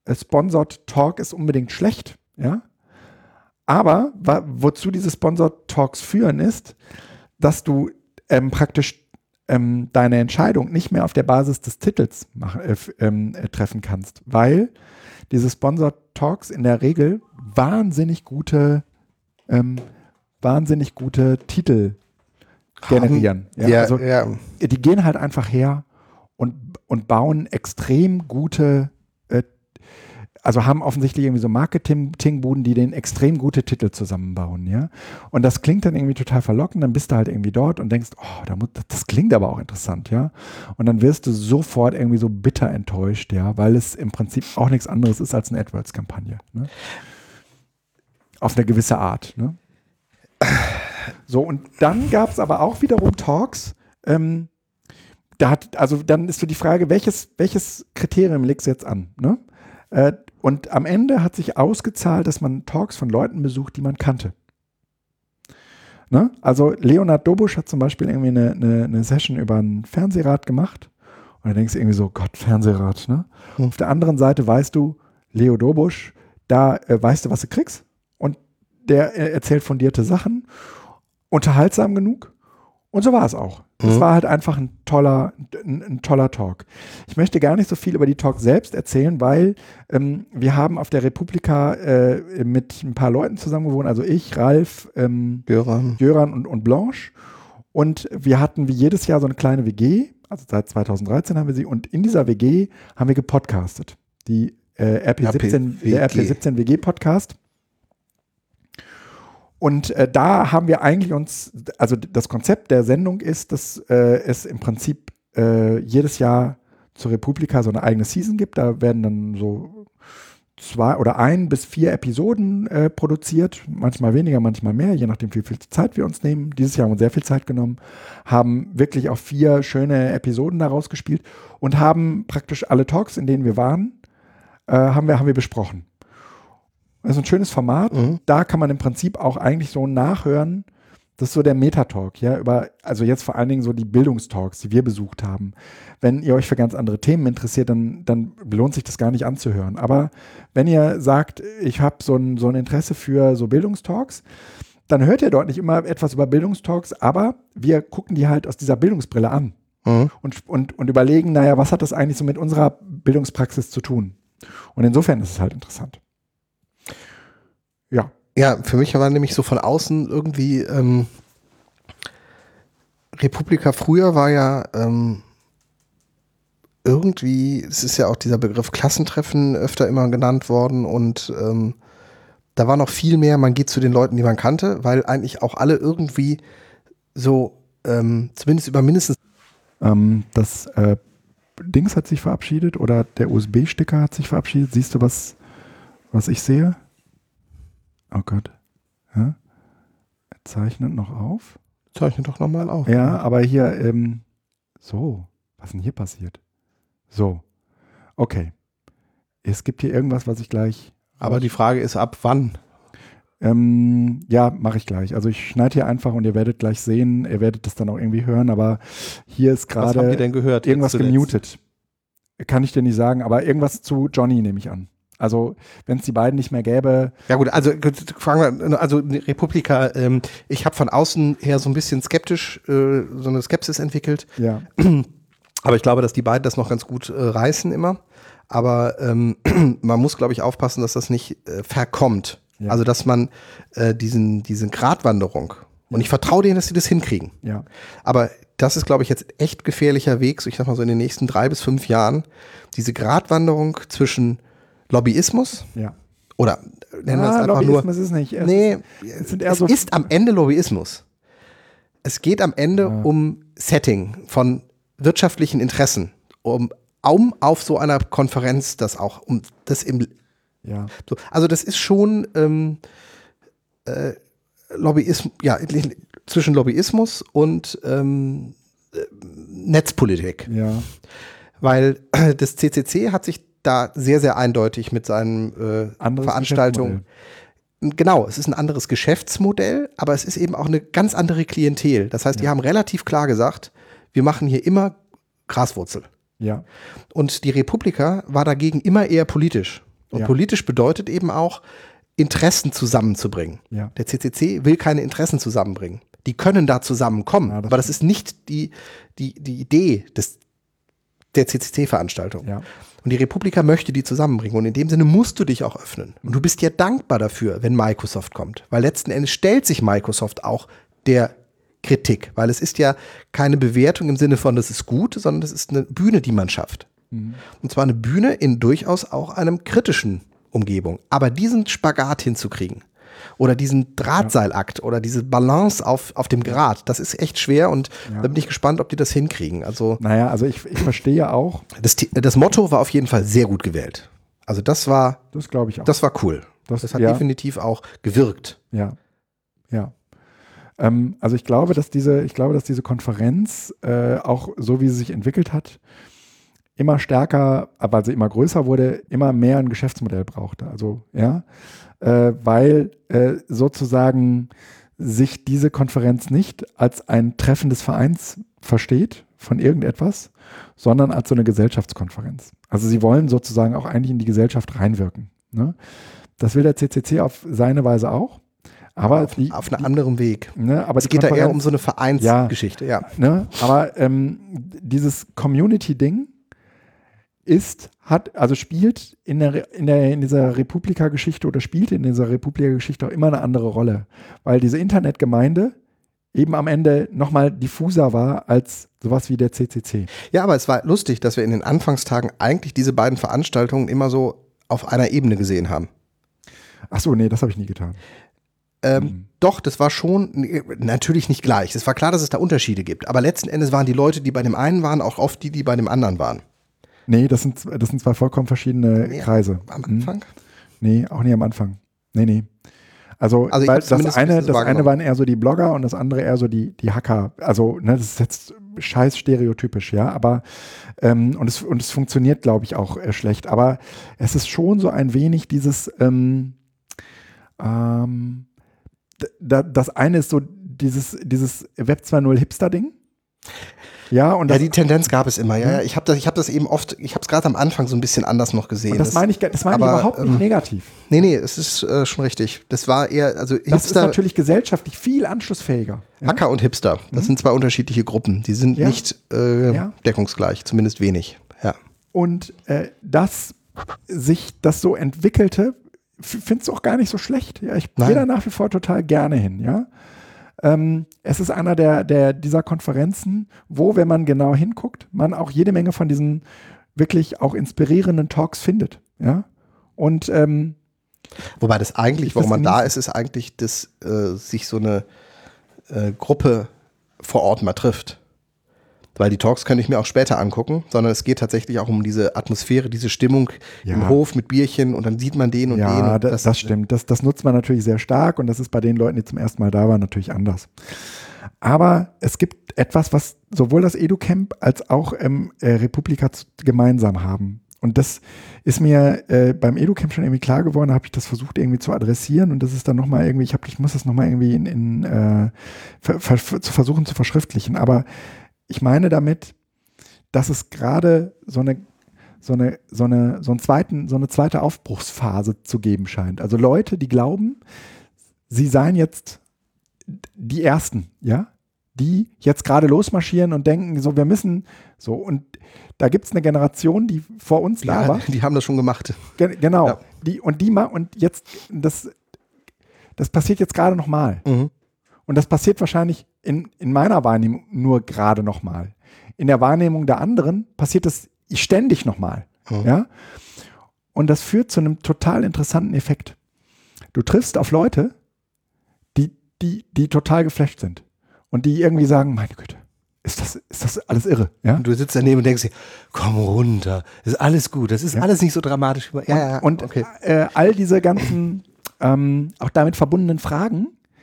äh, Sponsored Talk ist unbedingt schlecht, ja. Aber wa- wozu diese Sponsored Talks führen ist, dass du ähm, praktisch ähm, deine Entscheidung nicht mehr auf der Basis des Titels mach, äh, f- ähm, äh, treffen kannst, weil diese Sponsored Talks in der Regel wahnsinnig gute, ähm, wahnsinnig gute Titel generieren. Ja, Ja, also ja. die gehen halt einfach her und, und bauen extrem gute, äh, also haben offensichtlich irgendwie so Marketingbuden, die den extrem gute Titel zusammenbauen, ja. Und das klingt dann irgendwie total verlockend, dann bist du halt irgendwie dort und denkst, oh, da muss, das klingt aber auch interessant, ja. Und dann wirst du sofort irgendwie so bitter enttäuscht, ja, weil es im Prinzip auch nichts anderes ist als eine AdWords-Kampagne, ne? Auf eine gewisse Art, ne? So, und dann gab es aber auch wiederum Talks, ähm, da hat, also dann ist so die Frage, welches, welches Kriterium legst du jetzt an, ne? Äh, und am Ende hat sich ausgezahlt, dass man Talks von Leuten besucht, die man kannte. Ne? Also Leonard Dobusch hat zum Beispiel irgendwie eine, eine, eine Session über ein Fernsehrad gemacht und da denkst du irgendwie so, Gott, Fernsehrad, ne? Hm. Auf der anderen Seite weißt du, Leo Dobusch, da äh, weißt du, was du kriegst und der äh, erzählt fundierte Sachen, unterhaltsam genug und so war es auch. Das Mhm. war halt einfach ein toller, ein, ein toller Talk. Ich möchte gar nicht so viel über die Talk selbst erzählen, weil ähm, wir haben auf der Republika äh, mit ein paar Leuten zusammen gewohnt, also ich, Ralf, ähm, Jöran. Jöran und, und Blanche. Und wir hatten wie jedes Jahr so eine kleine W G, also seit zweitausenddreizehn haben wir sie, und in dieser W G haben wir gepodcastet. Die äh, R P siebzehn, der R P siebzehn W G Podcast. Und äh, da haben wir eigentlich uns, also das Konzept der Sendung ist, dass äh, es im Prinzip äh, jedes Jahr zur Republika so eine eigene Season gibt. Da werden dann so zwei oder ein bis vier Episoden äh, produziert, manchmal weniger, manchmal mehr, je nachdem, wie viel Zeit wir uns nehmen. Dieses Jahr haben wir uns sehr viel Zeit genommen, haben wirklich auch vier schöne Episoden daraus gespielt und haben praktisch alle Talks, in denen wir waren, äh, haben wir, haben wir besprochen. Das ist ein schönes Format. Mhm. Da kann man im Prinzip auch eigentlich so nachhören. Das ist so der Meta-Talk, ja, über, also jetzt vor allen Dingen so die Bildungstalks, die wir besucht haben. Wenn ihr euch für ganz andere Themen interessiert, dann, dann lohnt sich das gar nicht anzuhören. Aber wenn ihr sagt, ich habe so ein, so ein Interesse für so Bildungstalks, dann hört ihr dort nicht immer etwas über Bildungstalks, aber wir gucken die halt aus dieser Bildungsbrille an Mhm. und, und, und überlegen, naja, was hat das eigentlich so mit unserer Bildungspraxis zu tun? Und insofern ist es halt interessant. Ja. Ja, für mich war nämlich so von außen irgendwie ähm, Republika früher war ja ähm, irgendwie, es ist ja auch dieser Begriff Klassentreffen öfter immer genannt worden und ähm, da war noch viel mehr, man geht zu den Leuten, die man kannte, weil eigentlich auch alle irgendwie so ähm, zumindest über mindestens Ähm, das äh, Dings hat sich verabschiedet oder der U S B-Sticker hat sich verabschiedet. Siehst du, was, was ich sehe? Oh Gott. Ja? Er zeichnet noch auf. Zeichne doch nochmal auf. Ja, aber hier, ähm, so, was ist denn hier passiert? So, okay. Es gibt hier irgendwas, was ich gleich. Aber die Frage ist, ab wann? Ähm, ja, mache ich gleich. Also ich schneide hier einfach und ihr werdet gleich sehen, ihr werdet das dann auch irgendwie hören, aber hier ist Was habt ihr gerade denn gehört? irgendwas jetzt zuletzt? gemutet. Kann ich dir nicht sagen, aber irgendwas zu Johnny nehme ich an. Also wenn es die beiden nicht mehr gäbe. Ja gut, also gut, fragen wir, also Republika, ähm, ich habe von außen her so ein bisschen skeptisch, äh, so eine Skepsis entwickelt. Ja, Aber ich glaube, dass die beiden das noch ganz gut äh, reißen immer. Aber ähm, man muss, glaube ich, aufpassen, dass das nicht äh, verkommt. Ja. Also dass man äh, diesen, diesen Gratwanderung, und ich vertraue denen, dass sie das hinkriegen. ja, Aber das ist, glaube ich, jetzt echt gefährlicher Weg, so ich sag mal so in den nächsten drei bis fünf Jahren, diese Gratwanderung zwischen Lobbyismus ja. oder nennen wir es Ah, einfach Lobbyismus nur. ist nicht. Es Nee, ist, es sind eher es so. ist am Ende Lobbyismus. Es geht am Ende Ja. um Setting von wirtschaftlichen Interessen, um, um auf so einer Konferenz das auch, um das im, Ja, so, also das ist schon ähm, äh, Lobbyismus, ja, zwischen Lobbyismus und ähm, äh, Netzpolitik. ja, Weil äh, das C C C hat sich da sehr, sehr eindeutig mit seinen äh, Anderes Veranstaltungen. Genau, es ist ein anderes Geschäftsmodell, aber es ist eben auch eine ganz andere Klientel. Das heißt, die Ja. haben relativ klar gesagt, wir machen hier immer Graswurzel. ja, Und die Republika war dagegen immer eher politisch. Und Ja. politisch bedeutet eben auch, Interessen zusammenzubringen. Ja. Der C C C will keine Interessen zusammenbringen. Die können da zusammenkommen, Ja, das aber das ist nicht die, die, die Idee des, der C C C-Veranstaltung. Ja. Und die Republika möchte die zusammenbringen. Und in dem Sinne musst du dich auch öffnen. Und du bist ja dankbar dafür, wenn Microsoft kommt. Weil letzten Endes stellt sich Microsoft auch der Kritik. Weil es ist ja keine Bewertung im Sinne von, das ist gut, sondern das ist eine Bühne, die man schafft. Mhm. Und zwar eine Bühne in durchaus auch einem kritischen Umgebung. Aber diesen Spagat hinzukriegen oder diesen Drahtseilakt oder diese Balance auf, auf dem Grat, das ist echt schwer und Ja. da bin ich gespannt, ob die das hinkriegen. Also Naja, also ich, ich verstehe auch, das, das Motto war auf jeden Fall sehr gut gewählt. Also das war, das glaube ich auch. das war cool. Das- Das hat ja. definitiv auch gewirkt. Ja, ja. Ähm, also ich glaube, dass diese, ich glaube, dass diese Konferenz äh, auch so, wie sie sich entwickelt hat, immer stärker, weil sie immer größer wurde, immer mehr ein Geschäftsmodell brauchte. Also ja, äh, weil äh, sozusagen sich diese Konferenz nicht als ein Treffen des Vereins versteht von irgendetwas, sondern als so eine Gesellschaftskonferenz. Also sie wollen sozusagen auch eigentlich in die Gesellschaft reinwirken. Ne? Das will der C C C auf seine Weise auch. Aber Auf, die, auf einem anderen Weg. ne, aber Es die geht da eher Konferenz- um so eine Vereinsgeschichte. Ja. Ne? Aber ähm, dieses Community-Ding ist, hat, also spielt in, der, in, der, in dieser Republika-Geschichte oder spielte in dieser Republika-Geschichte auch immer eine andere Rolle. Weil diese Internetgemeinde eben am Ende nochmal diffuser war als sowas wie der C C C. ja, aber es war lustig, dass wir in den Anfangstagen eigentlich diese beiden Veranstaltungen immer so auf einer Ebene gesehen haben. Ach so, nee, das habe ich nie getan. Ähm, Mhm. Doch, das war schon äh, natürlich nicht gleich. Es war klar, dass es da Unterschiede gibt. Aber letzten Endes waren die Leute, die bei dem einen waren, auch oft die, die bei dem anderen waren. Nee, das sind, das sind zwei vollkommen verschiedene Nee, Kreise. Am Mhm. Anfang? Nee, auch nie am Anfang. Nee, nee. Also, Also ich weil hab's das, zumindest eine, ein bisschen das eine wahrgenommen. waren eher so die Blogger und das andere eher so die, die Hacker. Also, ne, das ist jetzt scheiß stereotypisch, ja, aber ähm, und, es, und es funktioniert, glaube ich, auch äh, schlecht. Aber es ist schon so ein wenig dieses, ähm, ähm, da, das eine ist so dieses, dieses Web zwei Punkt null Hipster-Ding. Ja, und Ja, das, die Tendenz gab es immer. Ja, ja. Ich habe das, ich hab das eben oft, ich habe es gerade am Anfang so ein bisschen anders noch gesehen. und das meine ich, das meine ich aber, überhaupt nicht ähm, negativ. Nee, nee, es ist äh, schon richtig. Das war eher, also Das ist Hipster, natürlich gesellschaftlich viel anschlussfähiger. Ja? Hacker und Hipster, das sind zwei unterschiedliche Gruppen. Die sind Ja. nicht äh, Ja. deckungsgleich, zumindest wenig. Ja. Und äh, dass sich das so entwickelte, finde es auch gar nicht so schlecht. Ja, ich Nein. gehe da nach wie vor total gerne hin. Ja, ähm, es ist einer der, der dieser Konferenzen, wo, wenn man genau hinguckt, man auch jede Menge von diesen wirklich auch inspirierenden Talks findet. Ja, und ähm, Wobei das eigentlich, Ich warum man das da ist, ist eigentlich, dass äh, sich so eine äh, Gruppe vor Ort mal trifft. Weil die Talks kann ich mir auch später angucken, sondern es geht tatsächlich auch um diese Atmosphäre, diese Stimmung Ja. im Hof mit Bierchen und dann sieht man den und den. ja, Und das, das stimmt. Das, das nutzt man natürlich sehr stark und das ist bei den Leuten, die zum ersten Mal da waren, natürlich anders. Aber es gibt etwas, was sowohl das EduCamp als auch ähm, äh, Republika z- gemeinsam haben. Und das ist mir äh, beim EduCamp schon irgendwie klar geworden, da habe ich das versucht irgendwie zu adressieren und das ist dann nochmal irgendwie, ich, hab, ich muss das nochmal irgendwie in, in äh, ver, ver, zu versuchen zu verschriftlichen. Aber ich meine damit, dass es gerade so eine so eine, so eine, so einen zweiten, so eine zweite Aufbruchsphase zu geben scheint. Also Leute, die glauben, sie seien jetzt die Ersten, ja, die jetzt gerade losmarschieren und denken, so, wir müssen, so, und da gibt es eine Generation, die vor uns da ja, war. die haben das schon gemacht. Ge genau. Ja. Die, und die ma und jetzt, das, das passiert jetzt gerade nochmal. Mhm. Und das passiert wahrscheinlich in, in meiner Wahrnehmung nur gerade nochmal. In der Wahrnehmung der anderen passiert das ständig nochmal. Mhm. Ja? Und das führt zu einem total interessanten Effekt. Du triffst auf Leute, die, die, die total geflasht sind. Und die irgendwie sagen, meine Güte, ist das, ist das alles irre? Ja? Und du sitzt daneben und denkst dir, komm runter, ist alles gut, das ist Ja. alles nicht so dramatisch. Ja, ja, ja, Und okay. äh, all diese ganzen ähm, auch damit verbundenen Fragen,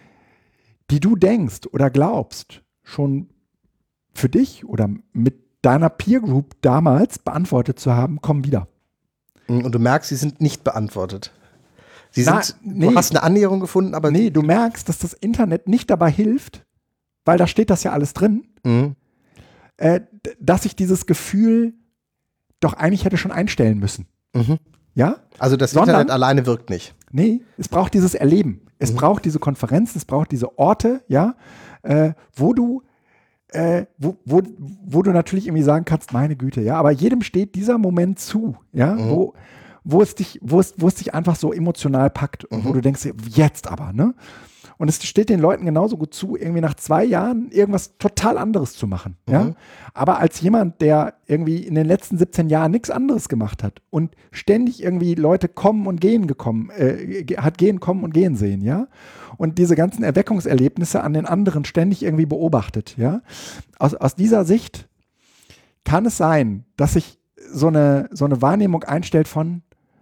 die du denkst oder glaubst, schon für dich oder mit deiner Peer Group damals beantwortet zu haben, kommen wieder. Und du merkst, sie sind nicht beantwortet. Sie Na, sind, nee. Du hast eine Annäherung gefunden, aber Nee, du merkst, dass das Internet nicht dabei hilft, weil da steht das ja alles drin, Mhm. äh, d- dass ich dieses Gefühl doch eigentlich hätte schon einstellen müssen. Mhm. ja. Also das Sondern, Internet alleine wirkt nicht. Nee, es braucht dieses Erleben. Es mhm. braucht diese Konferenzen, es braucht diese Orte, ja, äh, wo du Äh, wo, wo, wo du natürlich irgendwie sagen kannst, meine Güte, ja, aber jedem steht dieser Moment zu, ja, mhm. wo, wo es dich, wo es, wo es dich einfach so emotional packt und mhm. wo du denkst, jetzt aber, ne? Und es steht den Leuten genauso gut zu, irgendwie nach zwei Jahren irgendwas total anderes zu machen, mhm. ja. Aber als jemand, der irgendwie in den letzten siebzehn Jahren nichts anderes gemacht hat und ständig irgendwie Leute kommen und gehen gekommen, äh, hat gehen, kommen und gehen sehen, ja. Und diese ganzen Erweckungserlebnisse an den anderen ständig irgendwie beobachtet, ja. Aus, aus dieser Sicht kann es sein, dass sich so eine, so eine Wahrnehmung einstellt von,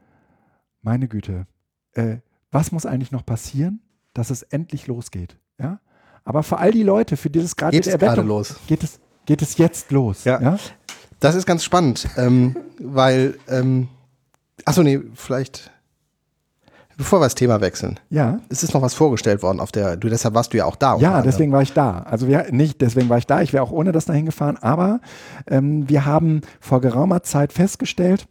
meine Güte, äh, was muss eigentlich noch passieren, dass es endlich losgeht, ja. Aber für all die Leute, für die es gerade geht es gerade los, geht es, geht es jetzt los, ja. ja? Das ist ganz spannend, ähm, weil, ähm, achso, nee, vielleicht, bevor wir das Thema wechseln. Ja. Es ist noch was vorgestellt worden auf der, du, deshalb warst du ja auch da. Ja, deswegen war ich da. Also wir, nicht deswegen war ich da, ich wäre auch ohne das dahin gefahren, aber ähm, wir haben vor geraumer Zeit festgestellt,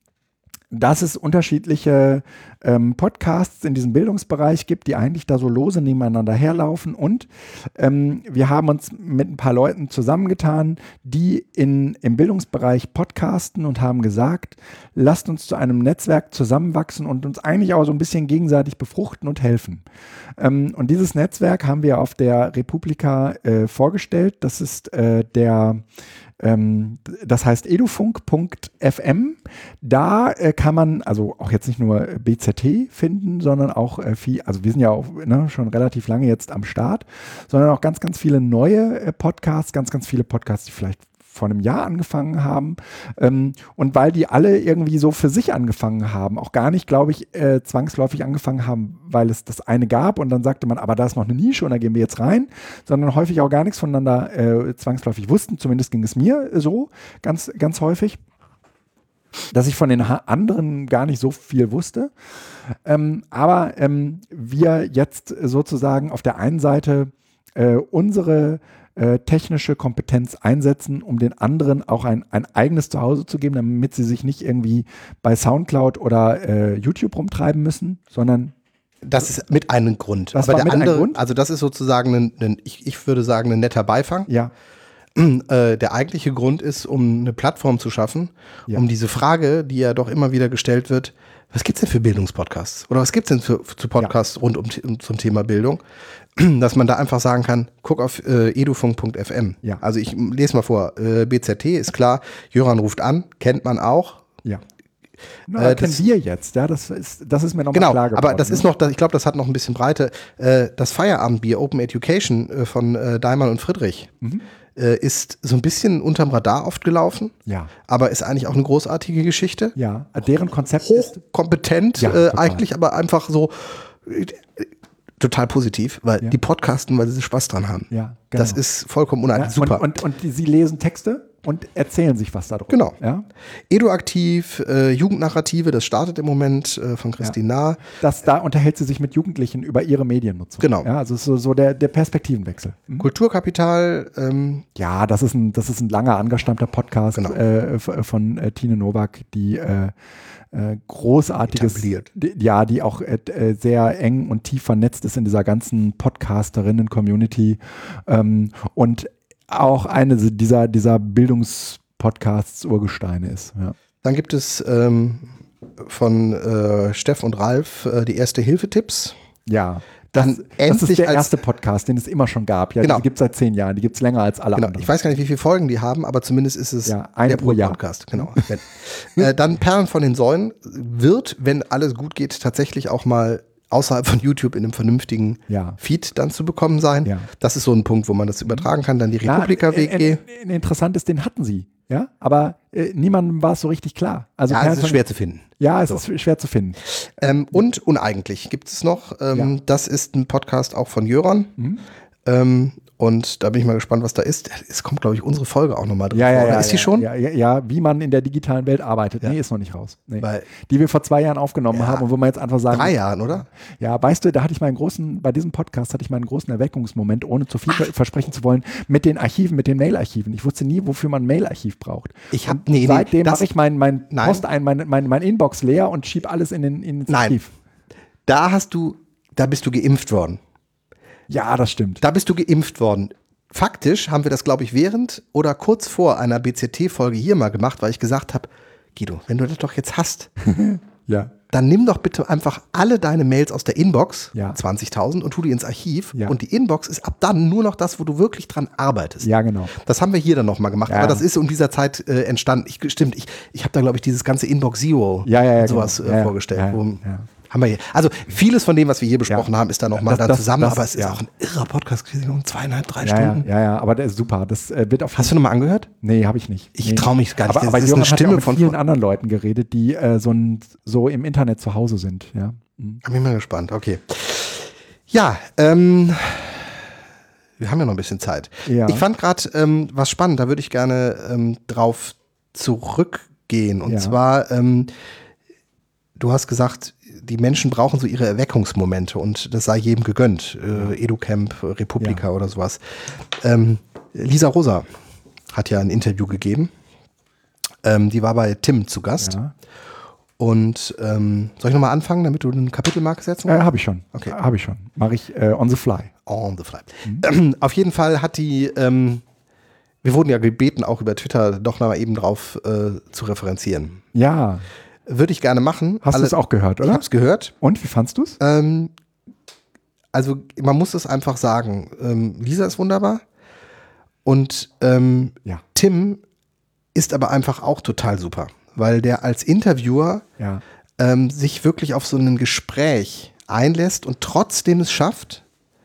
dass es unterschiedliche ähm, Podcasts in diesem Bildungsbereich gibt, die eigentlich da so lose nebeneinander herlaufen. Und ähm, wir haben uns mit ein paar Leuten zusammengetan, die in, im Bildungsbereich podcasten und haben gesagt, lasst uns zu einem Netzwerk zusammenwachsen und uns eigentlich auch so ein bisschen gegenseitig befruchten und helfen. Ähm, und dieses Netzwerk haben wir auf der Republika äh, vorgestellt. Das ist äh, der Ähm, das heißt edufunk punkt f m. Da äh, kann man also auch jetzt nicht nur B Z T finden, sondern auch äh, viel, also wir sind ja auch ne, schon relativ lange jetzt am Start, sondern auch ganz, ganz viele neue äh, Podcasts, ganz, ganz viele Podcasts, die vielleicht vor einem Jahr angefangen haben ähm, und weil die alle irgendwie so für sich angefangen haben, auch gar nicht, glaube ich, äh, zwangsläufig angefangen haben, weil es das eine gab und dann sagte man, aber da ist noch eine Nische und da gehen wir jetzt rein, sondern häufig auch gar nichts voneinander äh, zwangsläufig wussten, zumindest ging es mir äh, so, ganz, ganz häufig, dass ich von den ha- anderen gar nicht so viel wusste, ähm, aber ähm, wir jetzt sozusagen auf der einen Seite äh, unsere technische Kompetenz einsetzen, um den anderen auch ein, ein eigenes Zuhause zu geben, damit sie sich nicht irgendwie bei Soundcloud oder äh, YouTube rumtreiben müssen, sondern das ist mit einem Grund. Das Aber war der mit andere, einem Grund? also das ist sozusagen ein, ein ich, ich würde sagen, ein netter Beifang. Ja. Äh, der eigentliche Grund ist, um eine Plattform zu schaffen, Ja. um diese Frage, die ja doch immer wieder gestellt wird, was gibt es denn für Bildungspodcasts? Oder was gibt es denn für, für Podcasts ja. rund um, um zum Thema Bildung? Dass man da einfach sagen kann, guck auf äh, edufunk punkt f m. Ja. Also ich lese mal vor, äh, B Z T ist klar, Jöran ruft an, kennt man auch. Ja. Na, äh, kennen das, wir jetzt, ja, das ist, das ist mir nochmal genau, klar geworden. aber das ne? ist noch, ich glaube, das hat noch ein bisschen Breite. Äh, das Feierabendbier Open Education äh, von äh, Daimann und Friedrich Mhm. äh, ist so ein bisschen unterm Radar oft gelaufen, Ja. aber ist eigentlich auch eine großartige Geschichte. Ja, deren Konzept ist, Hochkompetent Ja, äh, total. eigentlich, aber einfach so äh, total positiv, weil Ja. die podcasten, weil sie Spaß dran haben. ja, genau. Das ist vollkommen ja, uneigentlich. Super. Und, und, und die, sie lesen Texte und erzählen sich was darüber. Genau. Ja? Eduaktiv, äh, Jugendnarrative, das startet im Moment äh, von Christine Nahr. Das, da unterhält sie sich mit Jugendlichen über ihre Mediennutzung. Genau. Ja, also es ist so, so der, der Perspektivenwechsel. Mhm. Kulturkapital, ähm, Ja, das ist ein, das ist ein langer angestammter Podcast Genau. äh, f- von äh, Tine Nowak, die äh, äh, großartiges, Etabliert. die, ja, die auch äh, äh, sehr eng und tief vernetzt ist in dieser ganzen Podcasterinnen-Community ähm, und auch eine dieser, dieser Bildungspodcasts Urgesteine ist. Ja. dann gibt es ähm, von äh, Steff und Ralf äh, die Erste-Hilfe-Tipps. Ja. Das, Dann das endlich ist der als- erste Podcast, den es immer schon gab. Ja, Genau. Die gibt es seit zehn Jahren. Die gibt es länger als alle Genau. anderen. Ich weiß gar nicht, wie viele Folgen die haben, aber zumindest ist es Ja, eine der pro Jahr. Podcast. Genau. äh, dann Perlen von den Säulen wird, wenn alles gut geht, tatsächlich auch mal außerhalb von YouTube in einem vernünftigen Ja. Feed dann zu bekommen sein. Ja. Das ist so ein Punkt, wo man das übertragen kann. Dann die Ja, Republika-W G. äh, äh, Interessant ist, den hatten sie. Ja, aber äh, niemandem war es so richtig klar. Also Ja, keiner es ist von- schwer zu finden. Ja, es So. ist schwer zu finden. Ähm, und uneigentlich gibt es noch. Ähm, Ja. Das ist ein Podcast auch von Jöran. Mhm. Ähm, Und da bin ich mal gespannt, was da ist. Es kommt, glaube ich, unsere Folge auch nochmal drin. Ja, ja, vor. ja, ist die ja, schon? Ja, ja, ja, wie man in der digitalen Welt arbeitet. Ja. Nee, ist noch nicht raus. Nee. Weil, die wir vor zwei Jahren aufgenommen Ja. haben und wo man jetzt einfach sagen. drei Jahren, oder? Ja, weißt du, da hatte ich meinen großen, bei diesem Podcast hatte ich meinen großen Erweckungsmoment, ohne zu viel Ach. versprechen zu wollen, mit den Archiven, mit den Mailarchiven. Ich wusste nie, wofür man ein Mailarchiv braucht. Ich hab, nee, seitdem nee, mache ich mein, mein Nein. Post ein, mein, mein, mein Inbox leer und schiebe alles in den ins Archiv. Da hast du, da bist du geimpft worden. Ja, das stimmt. Da bist du geimpft worden. Faktisch haben wir das, glaube ich, während oder kurz vor einer B Z T-Folge hier mal gemacht, weil ich gesagt habe, Guido, wenn du das doch jetzt hast, ja. dann nimm doch bitte einfach alle deine Mails aus der Inbox, ja. zwanzigtausend, und tu die ins Archiv. Ja. Und die Inbox ist ab dann nur noch das, wo du wirklich dran arbeitest. Ja, genau. Das haben wir hier dann nochmal gemacht. Ja. Aber das ist um dieser Zeit äh, entstanden. Ich, stimmt, ich, ich habe da, glaube ich, dieses ganze Inbox Zero ja, ja, ja, und sowas genau. äh, ja, vorgestellt. Ja, wo, ja. Haben wir hier. Also vieles von dem, was wir hier besprochen ja. haben, ist da nochmal Das- da das- zusammen. das- aber es ist ja. auch ein irrer Podcast, um zweieinhalb, drei Ja, Stunden. ja, ja, ja, aber der ist super. Das äh, wird auf Hast du nochmal angehört? Nee, habe ich nicht. Ich nee. traue mich gar nicht. Aber, Das aber ist Jörn eine hat ja Stimme auch mit von vielen vor- anderen Leuten geredet, die äh, so, ein, so im Internet zu Hause sind. Ja. Mhm. Bin mal gespannt. Okay. Ja, ähm, wir haben ja noch ein bisschen Zeit. Ja. Ich fand gerade ähm, was spannend, da würde ich gerne ähm, drauf zurückgehen. Und Ja. zwar, ähm, du hast gesagt, die Menschen brauchen so ihre Erweckungsmomente und das sei jedem gegönnt. Äh, Educamp, Republika Ja. oder sowas. Ähm, Lisa Rosa hat ja ein Interview gegeben. Ähm, die war bei Tim zu Gast. Ja. Und ähm, soll ich nochmal anfangen, damit du eine Kapitelmarke setzen Äh, kannst? habe ich schon. Okay. Habe ich schon. Mache ich äh, on the fly. On the fly. Mhm. Auf jeden Fall hat die, ähm, wir wurden ja gebeten, auch über Twitter doch mal eben drauf äh, zu referenzieren. Ja. Würde ich gerne machen. Hast du Alle- es auch gehört, Ich oder? habe es gehört. Und wie fandst du es? Ähm, also man muss es einfach sagen. Ähm, Lisa ist wunderbar und ähm, Ja. Tim ist aber einfach auch total super, weil der als Interviewer Ja. ähm, sich wirklich auf so ein Gespräch einlässt und trotzdem es schafft,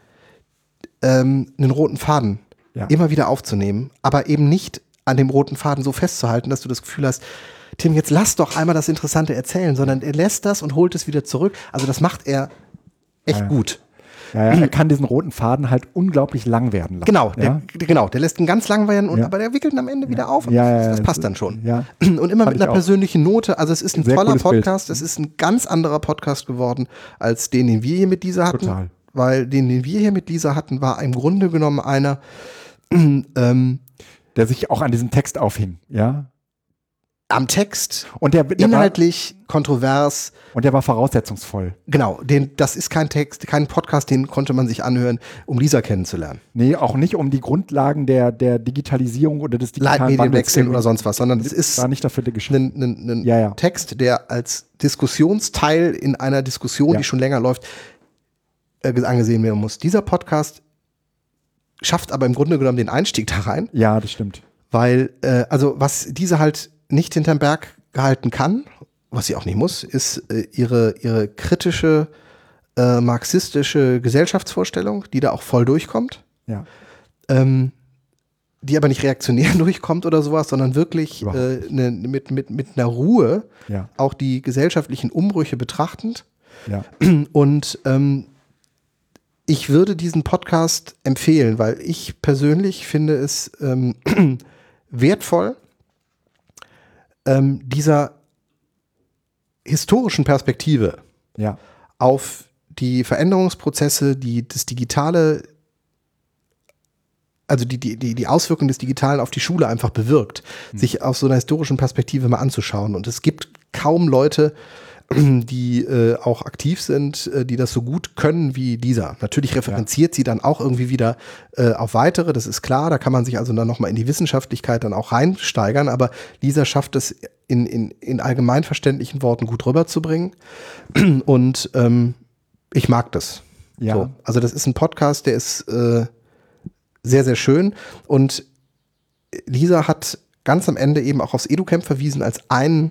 ähm, einen roten Faden Ja. immer wieder aufzunehmen, aber eben nicht an dem roten Faden so festzuhalten, dass du das Gefühl hast, Tim, jetzt lass doch einmal das Interessante erzählen, sondern er lässt das und holt es wieder zurück. Also das macht er echt Ja. gut. Ja, ja, er kann diesen roten Faden halt unglaublich lang werden lassen. Genau, Ja? der, genau, der lässt ihn ganz lang werden, und, Ja. aber der wickelt ihn am Ende wieder auf. Und Ja, ja, das, das ja, passt das- dann schon. Ja. Und immer Fand mit ich einer auch. persönlichen Note. Also es ist ein Sehr toller cooles Bild. Podcast. Es ist ein ganz anderer Podcast geworden als den, den wir hier mit Lisa hatten. Total. Weil den, den wir hier mit Lisa hatten, war im Grunde genommen einer, ähm, Der sich auch an diesen Text aufhing. Ja. am Text, Und der, der inhaltlich, kontrovers. war, und der war voraussetzungsvoll. Genau, den, das ist kein Text, kein Podcast, den konnte man sich anhören, um Lisa kennenzulernen. Nee, auch nicht um die Grundlagen der, der Digitalisierung oder des digitalen Wandels Leitmedienwechseln irgendwie- oder sonst was, sondern es ist war nicht dafür geschaffen. ein, ein, ein Ja, ja. Text, der als Diskussionsteil in einer Diskussion, Ja. die schon länger läuft, äh, angesehen werden muss. Dieser Podcast schafft aber im Grunde genommen den Einstieg da rein, Ja, das stimmt. weil, äh, also was diese halt nicht hinterm Berg gehalten kann, was sie auch nicht muss, ist äh, ihre, ihre kritische, äh, marxistische Gesellschaftsvorstellung, die da auch voll durchkommt. Ja. Ähm, die aber nicht reaktionär durchkommt oder sowas, sondern wirklich Überhaupt äh, ne, mit, mit, mit einer Ruhe Ja. auch die gesellschaftlichen Umbrüche betrachtend. Ja. Und ähm, ich würde diesen Podcast empfehlen, weil ich persönlich finde es ähm, wertvoll, ähm, dieser historischen Perspektive Ja. auf die Veränderungsprozesse, die das Digitale, also die, die, die, die Auswirkungen des Digitalen auf die Schule einfach bewirkt, Mhm. sich aus so einer historischen Perspektive mal anzuschauen. Und es gibt kaum Leute, die äh, auch aktiv sind, äh, die das so gut können wie Lisa. Natürlich referenziert sie dann auch irgendwie wieder äh, auf weitere, das ist klar, da kann man sich also dann nochmal in die Wissenschaftlichkeit dann auch reinsteigern, aber Lisa schafft es in, in, in allgemeinverständlichen Worten gut rüberzubringen und ähm, ich mag das. Ja. So. Also das ist ein Podcast, der ist äh, sehr, sehr schön, und Lisa hat ganz am Ende eben auch aufs Educamp verwiesen als einen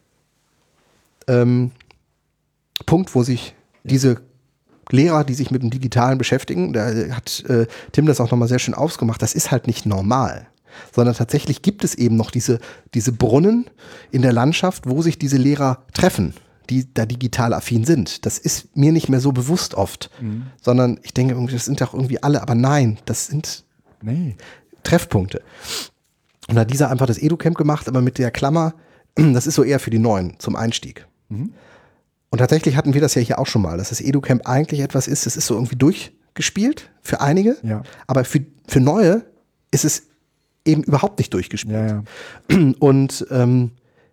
Ähm, Punkt, wo sich diese Lehrer, die sich mit dem Digitalen beschäftigen, da hat äh, Tim das auch nochmal sehr schön ausgemacht, das ist halt nicht normal, sondern tatsächlich gibt es eben noch diese, diese Brunnen in der Landschaft, wo sich diese Lehrer treffen, die da digital affin sind. Das ist mir nicht mehr so bewusst oft, Mhm. sondern ich denke, irgendwie, das sind doch irgendwie alle, aber nein, das sind Nee. Treffpunkte. Und da hat dieser einfach das EduCamp gemacht, aber mit der Klammer, das ist so eher für die Neuen zum Einstieg. Mhm. Und tatsächlich hatten wir das ja hier auch schon mal, dass das EduCamp eigentlich etwas ist, das ist so irgendwie durchgespielt für einige, ja. aber für, für Neue ist es eben überhaupt nicht durchgespielt. Ja, ja. Und ähm,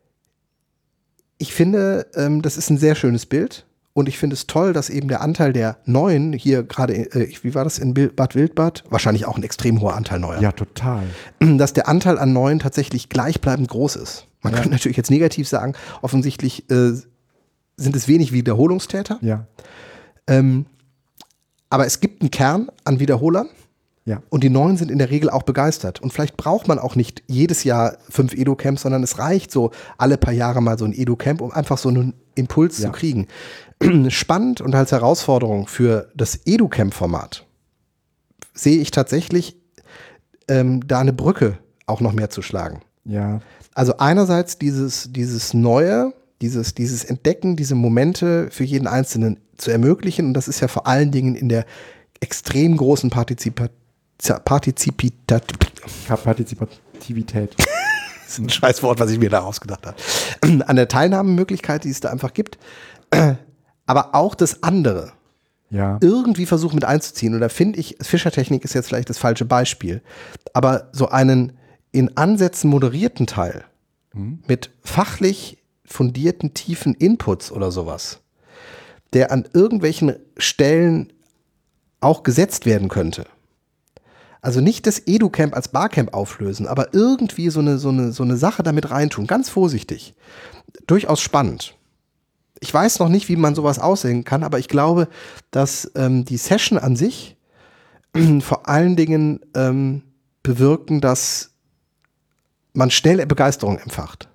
ich finde, ähm, das ist ein sehr schönes Bild. Und ich finde es toll, dass eben der Anteil der Neuen hier gerade, äh, wie war das in Bad Wildbad? Wahrscheinlich auch ein extrem hoher Anteil Neuer. Ja, total. Dass der Anteil an Neuen tatsächlich gleichbleibend groß ist. Man ja. könnte natürlich jetzt negativ sagen, offensichtlich äh, sind es wenig Wiederholungstäter. Ja. Ähm, aber es gibt einen Kern an Wiederholern. Ja. Und die Neuen sind in der Regel auch begeistert. Und vielleicht braucht man auch nicht jedes Jahr fünf Edu-Camps, sondern es reicht so alle paar Jahre mal so ein Edu-Camp, um einfach so einen Impuls ja. zu kriegen. Spannend und als Herausforderung für das Edu-Camp-Format sehe ich tatsächlich, ähm, da eine Brücke auch noch mehr zu schlagen. Ja. Also einerseits dieses, dieses Neue, dieses, dieses Entdecken, diese Momente für jeden Einzelnen zu ermöglichen. Und das ist ja vor allen Dingen in der extrem großen Partizipa- Partizipita- Partizipativität. Das ist ein Scheißwort, was ich mir da ausgedacht habe. An der Teilnahmemöglichkeit, die es da einfach gibt. Aber auch das andere ja. irgendwie versuchen mit einzuziehen. Und da finde ich, Fischertechnik ist jetzt vielleicht das falsche Beispiel, aber so einen in Ansätzen moderierten Teil mhm. mit fachlich fundierten, tiefen Inputs oder sowas, der an irgendwelchen Stellen auch gesetzt werden könnte. Also nicht das Edu-Camp als Barcamp auflösen, aber irgendwie so eine, so eine, so eine Sache damit reintun, ganz vorsichtig. Durchaus spannend. Ich weiß noch nicht, wie man sowas aussehen kann, aber ich glaube, dass ähm, die Session an sich äh, vor allen Dingen ähm, bewirken, dass man schnell Begeisterung empfacht.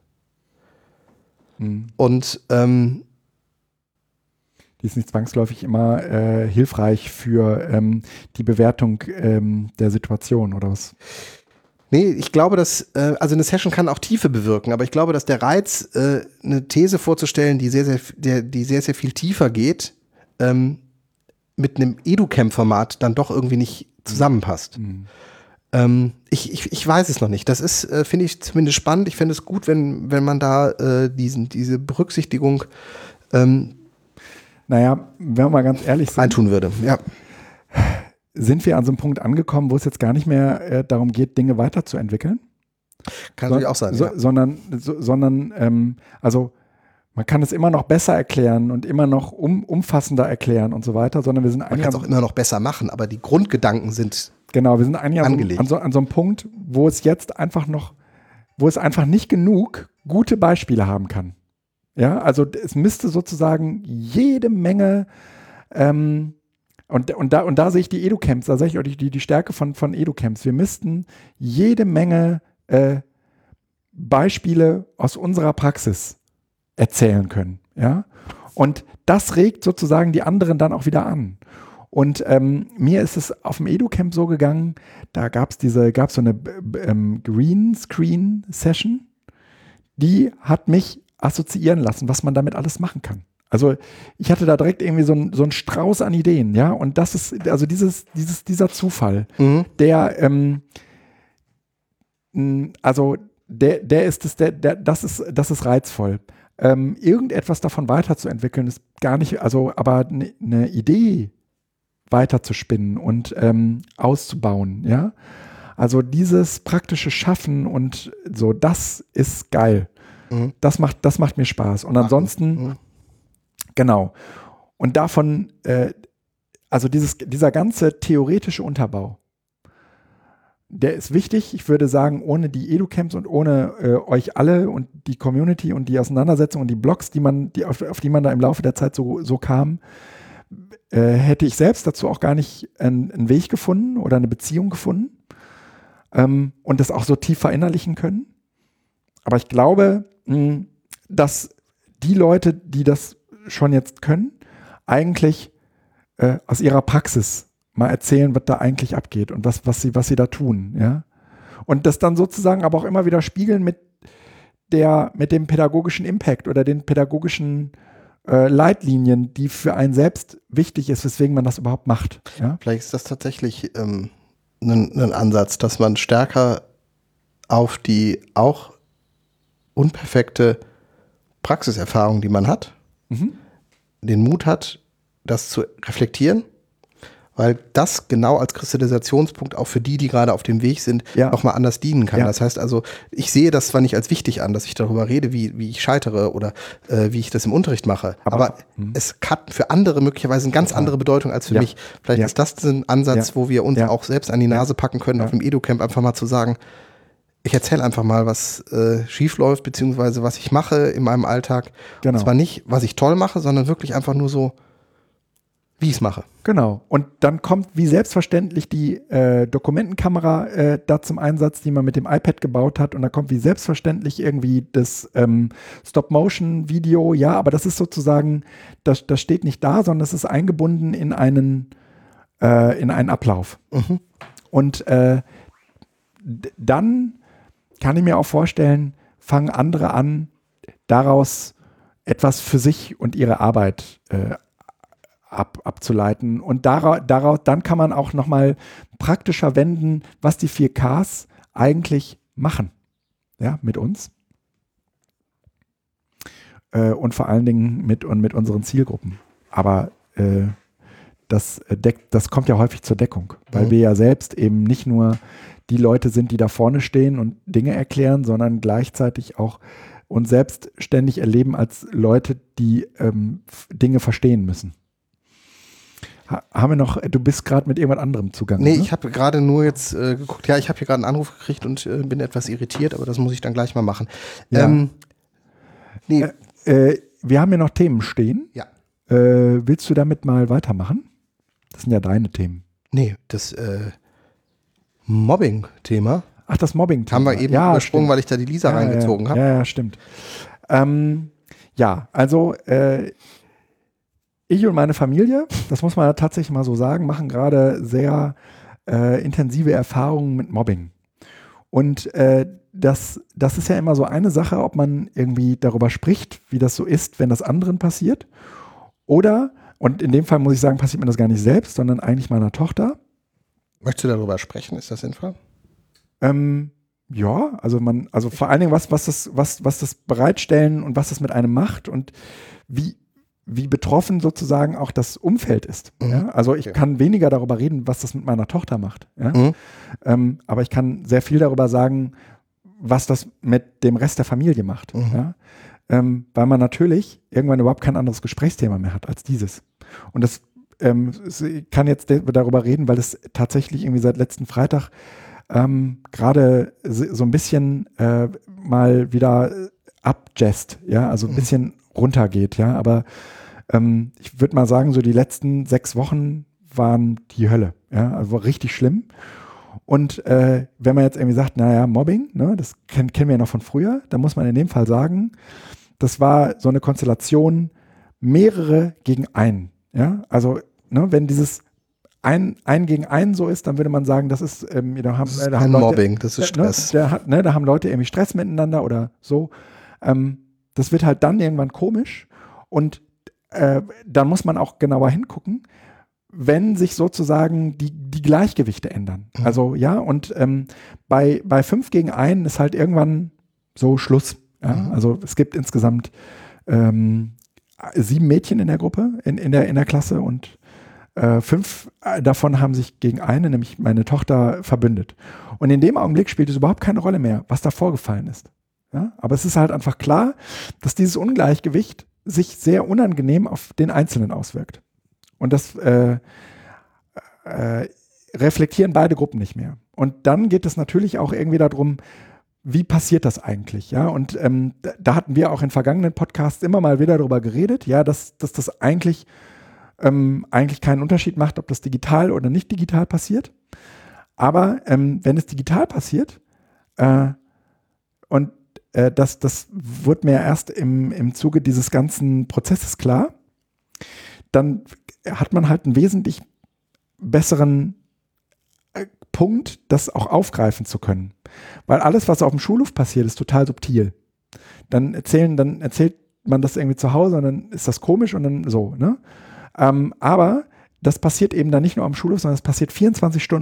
Mhm. Und ähm, die ist nicht zwangsläufig immer äh, hilfreich für ähm, die Bewertung ähm, der Situation, oder was? Nee, ich glaube, dass, äh, also eine Session kann auch Tiefe bewirken, aber ich glaube, dass der Reiz, äh, eine These vorzustellen, die sehr, sehr, der, die sehr, sehr viel tiefer geht, ähm, mit einem Edu-Camp-Format dann doch irgendwie nicht zusammenpasst. Mhm. Ähm, ich, ich, ich weiß es noch nicht. Das ist, äh, finde ich zumindest spannend. Ich finde es gut, wenn, wenn man da äh, diesen, diese Berücksichtigung ähm, naja, wenn wir mal ganz ehrlich sind, eintun würde, ja. Sind wir an so einem Punkt angekommen, wo es jetzt gar nicht mehr äh, darum geht, Dinge weiterzuentwickeln? Kann natürlich so, auch sein, so, ja. Sondern, so, sondern ähm, also man kann es immer noch besser erklären und immer noch um, umfassender erklären und so weiter, sondern wir sind eigentlich. Man kann es auch immer noch besser machen, aber die Grundgedanken sind genau, wir sind eigentlich an angelegt. So, an, so, an so einem Punkt, wo es jetzt einfach noch, wo es einfach nicht genug gute Beispiele haben kann. Ja, also es müsste sozusagen jede Menge ähm, Und, und, da, und da sehe ich die Edu-Camps, da sehe ich auch die, die, die Stärke von, von Edu-Camps. Wir müssten jede Menge äh, Beispiele aus unserer Praxis erzählen können. Ja? Und das regt sozusagen die anderen dann auch wieder an. Und ähm, mir ist es auf dem Edu-Camp so gegangen, da gab es diese, gab es so eine ähm, Green-Screen-Session, die hat mich assoziieren lassen, was man damit alles machen kann. Also ich hatte da direkt irgendwie so, ein, so einen Strauß an Ideen, ja, und das ist, also dieses, dieses, dieser Zufall, mhm. der, ähm, also der, der ist es, der, der, das ist, das ist reizvoll. Ähm, irgendetwas davon weiterzuentwickeln ist gar nicht, also aber eine ne Idee weiterzuspinnen und ähm, auszubauen, ja. Also dieses praktische Schaffen und so, das ist geil. Mhm. Das macht, das macht mir Spaß. Und ansonsten mhm. Genau. Und davon, äh, also dieses, dieser ganze theoretische Unterbau, der ist wichtig. Ich würde sagen, ohne die Edu-Camps und ohne äh, euch alle und die Community und die Auseinandersetzung und die Blogs, die man, die, auf, auf die man da im Laufe der Zeit so, so kam, äh, hätte ich selbst dazu auch gar nicht einen, einen Weg gefunden oder eine Beziehung gefunden ähm, und das auch so tief verinnerlichen können. Aber ich glaube, mh, dass die Leute, die das schon jetzt können, eigentlich äh, aus ihrer Praxis mal erzählen, was da eigentlich abgeht und was, was sie, was sie da tun, ja. Und das dann sozusagen aber auch immer wieder spiegeln mit der, mit dem pädagogischen Impact oder den pädagogischen äh, Leitlinien, die für einen selbst wichtig ist, weswegen man das überhaupt macht. Ja? Vielleicht ist das tatsächlich ähm, einen, einen Ansatz, dass man stärker auf die auch unperfekte Praxiserfahrung, die man hat, mhm. den Mut hat, das zu reflektieren, weil das genau als Kristallisationspunkt auch für die, die gerade auf dem Weg sind, ja. nochmal anders dienen kann. Ja. Das heißt also, ich sehe das zwar nicht als wichtig an, dass ich darüber rede, wie, wie ich scheitere oder äh, wie ich das im Unterricht mache, aber, aber es hat für andere möglicherweise eine ganz andere Bedeutung als für ja. mich. Vielleicht ja. ist das ein Ansatz, ja. wo wir uns ja. auch selbst an die Nase packen können, ja. auf dem EduCamp einfach mal zu sagen, ich erzähle einfach mal, was äh, schief läuft, beziehungsweise was ich mache in meinem Alltag. Genau. Und zwar nicht, was ich toll mache, sondern wirklich einfach nur so, wie ich es mache. Genau. Und dann kommt wie selbstverständlich die äh, Dokumentenkamera äh, da zum Einsatz, die man mit dem iPad gebaut hat. Und da kommt wie selbstverständlich irgendwie das ähm, Stop-Motion-Video. Ja, aber das ist sozusagen, das, das steht nicht da, sondern es ist eingebunden in einen, äh, in einen Ablauf. Mhm. Und äh, d- dann kann ich mir auch vorstellen, fangen andere an, daraus etwas für sich und ihre Arbeit äh, Ab, abzuleiten. Und daraus, daraus, dann kann man auch nochmal praktischer wenden, was die vier Ks eigentlich machen. Ja, mit uns. Äh, und vor allen Dingen mit, und mit unseren Zielgruppen. Aber äh, das, deckt, das kommt ja häufig zur Deckung, weil mhm. wir ja selbst eben nicht nur die Leute sind, die da vorne stehen und Dinge erklären, sondern gleichzeitig auch uns selbst ständig erleben als Leute, die ähm, Dinge verstehen müssen. Haben wir noch, du bist gerade mit irgendwas anderem zugange. Nee, ne? ich habe gerade nur jetzt äh, geguckt, ja, ich habe hier gerade einen Anruf gekriegt und äh, bin etwas irritiert, aber das muss ich dann gleich mal machen. Ja. Ähm, nee. äh, äh, wir haben ja noch Themen stehen. Ja. Äh, willst du damit mal weitermachen? Das sind ja deine Themen. Nee, das äh, Mobbing-Thema. Ach, das Mobbing-Thema. Haben wir eben ja, übersprungen, stimmt. weil ich da die Lisa ja, reingezogen ja, habe. Ja, ja, stimmt. Ähm, ja, also äh, ich und meine Familie, das muss man ja tatsächlich mal so sagen, machen gerade sehr äh, intensive Erfahrungen mit Mobbing. Und äh, das, das ist ja immer so eine Sache, ob man irgendwie darüber spricht, wie das so ist, wenn das anderen passiert. Oder, und in dem Fall muss ich sagen, passiert mir das gar nicht selbst, sondern eigentlich meiner Tochter. Möchtest du darüber sprechen? Ist das sinnvoll? Ähm, ja, also man, also vor allen Dingen, was, was das, was, was das Bereitstellen und was das mit einem macht und wie wie betroffen sozusagen auch das Umfeld ist. Mhm. Ja? Also ich okay. kann weniger darüber reden, was das mit meiner Tochter macht. Ja? Mhm. Ähm, aber ich kann sehr viel darüber sagen, was das mit dem Rest der Familie macht. Mhm. Ja? Ähm, weil man natürlich irgendwann überhaupt kein anderes Gesprächsthema mehr hat als dieses. Und das ähm, ich kann jetzt darüber reden, weil es tatsächlich irgendwie seit letzten Freitag ähm, gerade so ein bisschen äh, mal wieder abjazzt, ja, also ein bisschen runtergeht, ja, aber ähm, ich würde mal sagen, so die letzten sechs Wochen waren die Hölle, ja, also war richtig schlimm. Und äh, wenn man jetzt irgendwie sagt, naja, Mobbing, ne, das kennen, kennen wir ja noch von früher, dann muss man in dem Fall sagen, das war so eine Konstellation mehrere gegen einen, ja, also ne, wenn dieses ein, ein gegen einen so ist, dann würde man sagen, das ist, ähm, da haben, das ist äh, da kein haben Leute, Mobbing, das ist Stress. Ne, da, ne, da haben Leute irgendwie Stress miteinander oder so. Ähm, das wird halt dann irgendwann komisch und äh, dann muss man auch genauer hingucken, wenn sich sozusagen die, die Gleichgewichte ändern. Mhm. Also ja, und ähm, bei, bei fünf gegen einen ist halt irgendwann so Schluss. Ja? Mhm. Also es gibt insgesamt ähm, sieben Mädchen in der Gruppe, in, in, der, in der Klasse und äh, fünf davon haben sich gegen eine, nämlich meine Tochter, verbündet. Und in dem Augenblick spielt es überhaupt keine Rolle mehr, was da vorgefallen ist. Ja? Aber es ist halt einfach klar, dass dieses Ungleichgewicht sich sehr unangenehm auf den Einzelnen auswirkt. Und das äh, äh, reflektieren beide Gruppen nicht mehr. Und dann geht es natürlich auch irgendwie darum, wie passiert das eigentlich? Ja, und ähm, da, da hatten wir auch in vergangenen Podcasts immer mal wieder darüber geredet, ja, dass, dass das eigentlich, ähm, eigentlich keinen Unterschied macht, ob das digital oder nicht digital passiert. Aber ähm, wenn es digital passiert, äh, und äh, das, das wird mir erst im, im Zuge dieses ganzen Prozesses klar, dann hat man halt einen wesentlich besseren äh, Punkt, das auch aufgreifen zu können. Weil alles, was auf dem Schulhof passiert, ist total subtil. Dann erzählen, dann erzählt man das irgendwie zu Hause und dann ist das komisch und dann so, ne? Ähm, aber das passiert eben dann nicht nur am Schulhof, sondern es passiert vierundzwanzig Stunden.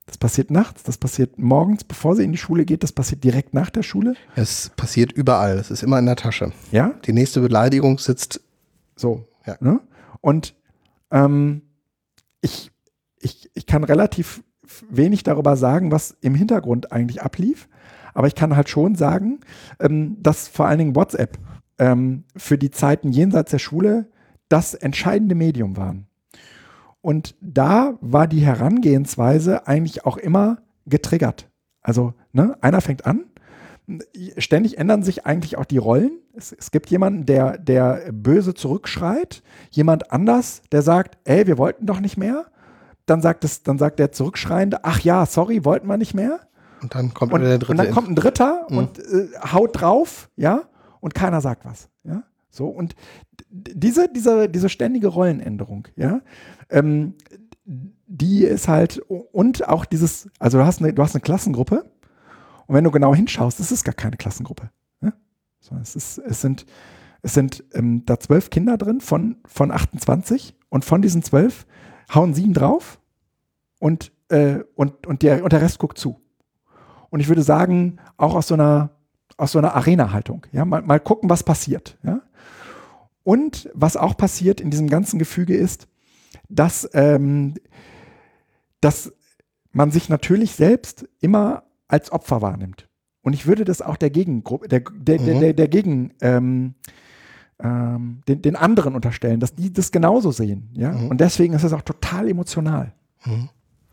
das passiert nachts, das passiert morgens, bevor sie in die Schule geht, das passiert direkt nach der Schule. Es passiert überall, es ist immer in der Tasche. Ja? Die nächste Beleidigung sitzt So. Ja. Ne? Und ähm, ich, ich, ich kann relativ wenig darüber sagen, was im Hintergrund eigentlich ablief. Aber ich kann halt schon sagen, ähm, dass vor allen Dingen WhatsApp ähm, für die Zeiten jenseits der Schule das entscheidende Medium waren. Und da war die Herangehensweise eigentlich auch immer getriggert. Also ne, einer fängt an, ständig ändern sich eigentlich auch die Rollen. Es, es gibt jemanden, der, der böse zurückschreit, jemand anders, der sagt, ey, wir wollten doch nicht mehr. Dann sagt, es, dann sagt der Zurückschreiende, ach ja, sorry, wollten wir nicht mehr. und dann kommt Und, der dritte. und dann kommt ein Dritter Mhm. und äh, haut drauf, ja, und keiner sagt was. Ja? So, und d- diese, diese, diese ständige Rollenänderung, ja, ähm, die ist halt, und auch dieses, also du hast eine, du hast eine Klassengruppe und wenn du genau hinschaust, ist es gar keine Klassengruppe. Ja? So, es, ist, es sind, es sind ähm, da zwölf Kinder drin von, von achtundzwanzig und von diesen zwölf hauen sieben drauf und, äh, und, und, der, und der Rest guckt zu. Und ich würde sagen, auch aus so einer, aus so einer Arena-Haltung. Ja? Mal, mal gucken, was passiert. Ja? Und was auch passiert in diesem ganzen Gefüge ist, dass, ähm, dass man sich natürlich selbst immer als Opfer wahrnimmt. Und ich würde das auch der Gegengruppe, der, der, der, Mhm. der, der Gegen, ähm, ähm, den, den anderen unterstellen, dass die das genauso sehen. Ja? Mhm. Und deswegen ist es auch total emotional. Mhm.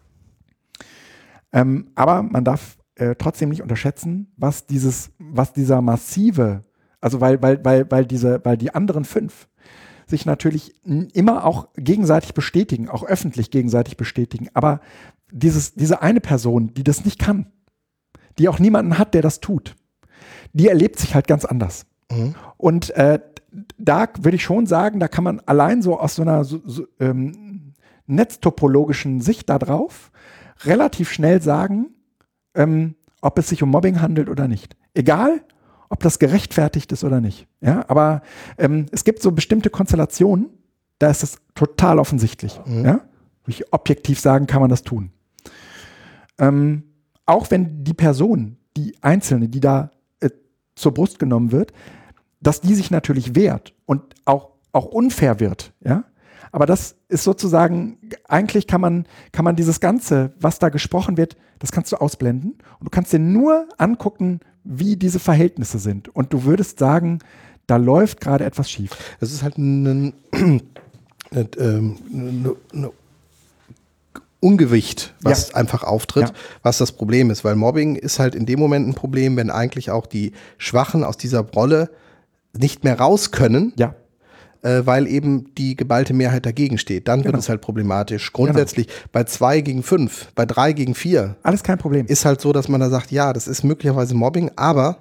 Ähm, aber man darf äh, trotzdem nicht unterschätzen, was dieses, was dieser massive, also weil, weil, weil, weil diese, weil die anderen fünf sich natürlich n- immer auch gegenseitig bestätigen, auch öffentlich gegenseitig bestätigen. Aber dieses, diese eine Person, die das nicht kann, die auch niemanden hat, der das tut, die erlebt sich halt ganz anders. Mhm. Und äh, da würde ich schon sagen, da kann man allein so aus so einer so, so, ähm, netztopologischen Sicht da drauf relativ schnell sagen, ähm, ob es sich um Mobbing handelt oder nicht. Egal, ob das gerechtfertigt ist oder nicht. Ja, aber ähm, es gibt so bestimmte Konstellationen, da ist es total offensichtlich. Mhm. Ja? Wo ich objektiv sagen, kann man das tun. Ähm, auch wenn die Person, die Einzelne, die da äh, zur Brust genommen wird, dass die sich natürlich wehrt und auch, auch unfair wird. Ja? Aber das ist sozusagen, eigentlich kann man, kann man dieses Ganze, was da gesprochen wird, das kannst du ausblenden und du kannst dir nur angucken, wie diese Verhältnisse sind. Und du würdest sagen, da läuft gerade etwas schief. Das ist halt ein, ein, ähm, ein, ein Ungewicht, was Ja. einfach auftritt, Ja. was das Problem ist. Weil Mobbing ist halt in dem Moment ein Problem, wenn eigentlich auch die Schwachen aus dieser Rolle nicht mehr raus können, Ja, äh, weil eben die geballte Mehrheit dagegen steht. Dann wird Genau. es halt problematisch. Grundsätzlich bei zwei gegen fünf, bei drei gegen vier alles kein Problem. ist halt so, dass man da sagt, ja, das ist möglicherweise Mobbing, aber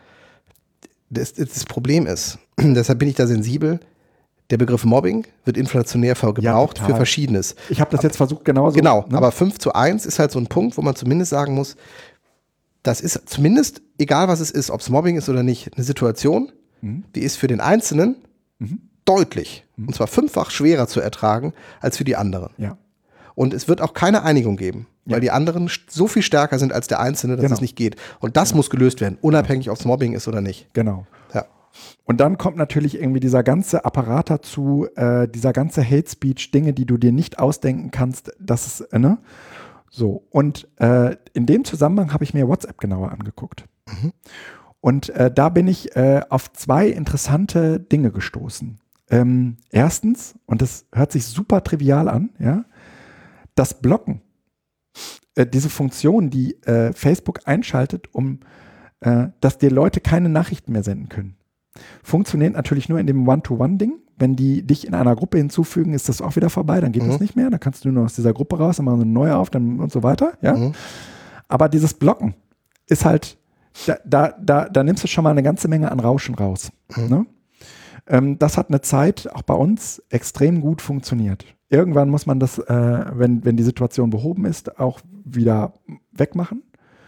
das, das Problem ist, deshalb bin ich da sensibel, der Begriff Mobbing wird inflationär gebraucht total. für Verschiedenes. Ich habe das jetzt versucht, genauso. Genau, ne? aber fünf zu eins ist halt so ein Punkt, wo man zumindest sagen muss, das ist zumindest, egal was es ist, ob es Mobbing ist oder nicht, eine Situation, Mhm. die ist für den Einzelnen Mhm. deutlich, und zwar fünffach schwerer zu ertragen als für die anderen. Ja. Und es wird auch keine Einigung geben, weil Ja. die anderen st- so viel stärker sind als der Einzelne, dass Genau. es nicht geht. Und das muss gelöst werden, unabhängig, ob es Mobbing ist oder nicht. Genau. Ja. Und dann kommt natürlich irgendwie dieser ganze Apparat dazu, äh, dieser ganze Hate Speech, Dinge, die du dir nicht ausdenken kannst, das ist, äh, ne? So. Und äh, in dem Zusammenhang habe ich mir WhatsApp genauer angeguckt. Mhm. Und äh, da bin ich äh, auf zwei interessante Dinge gestoßen. Ähm, erstens, und das hört sich super trivial an, ja, das Blocken. Äh, diese Funktion, die äh, Facebook einschaltet, um äh, dass dir Leute keine Nachrichten mehr senden können. Funktioniert natürlich nur in dem One-to-One-Ding. Wenn die dich in einer Gruppe hinzufügen, ist das auch wieder vorbei, dann geht Mhm. das nicht mehr. Dann kannst du nur noch aus dieser Gruppe raus, dann machen sie eine neue auf dann und so weiter. Ja? Mhm. Aber dieses Blocken ist halt, da, da, da, da nimmst du schon mal eine ganze Menge an Rauschen raus. Mhm. Ne? Ähm, das hat eine Zeit auch bei uns extrem gut funktioniert. Irgendwann muss man das, äh, wenn, wenn die Situation behoben ist, auch wieder wegmachen.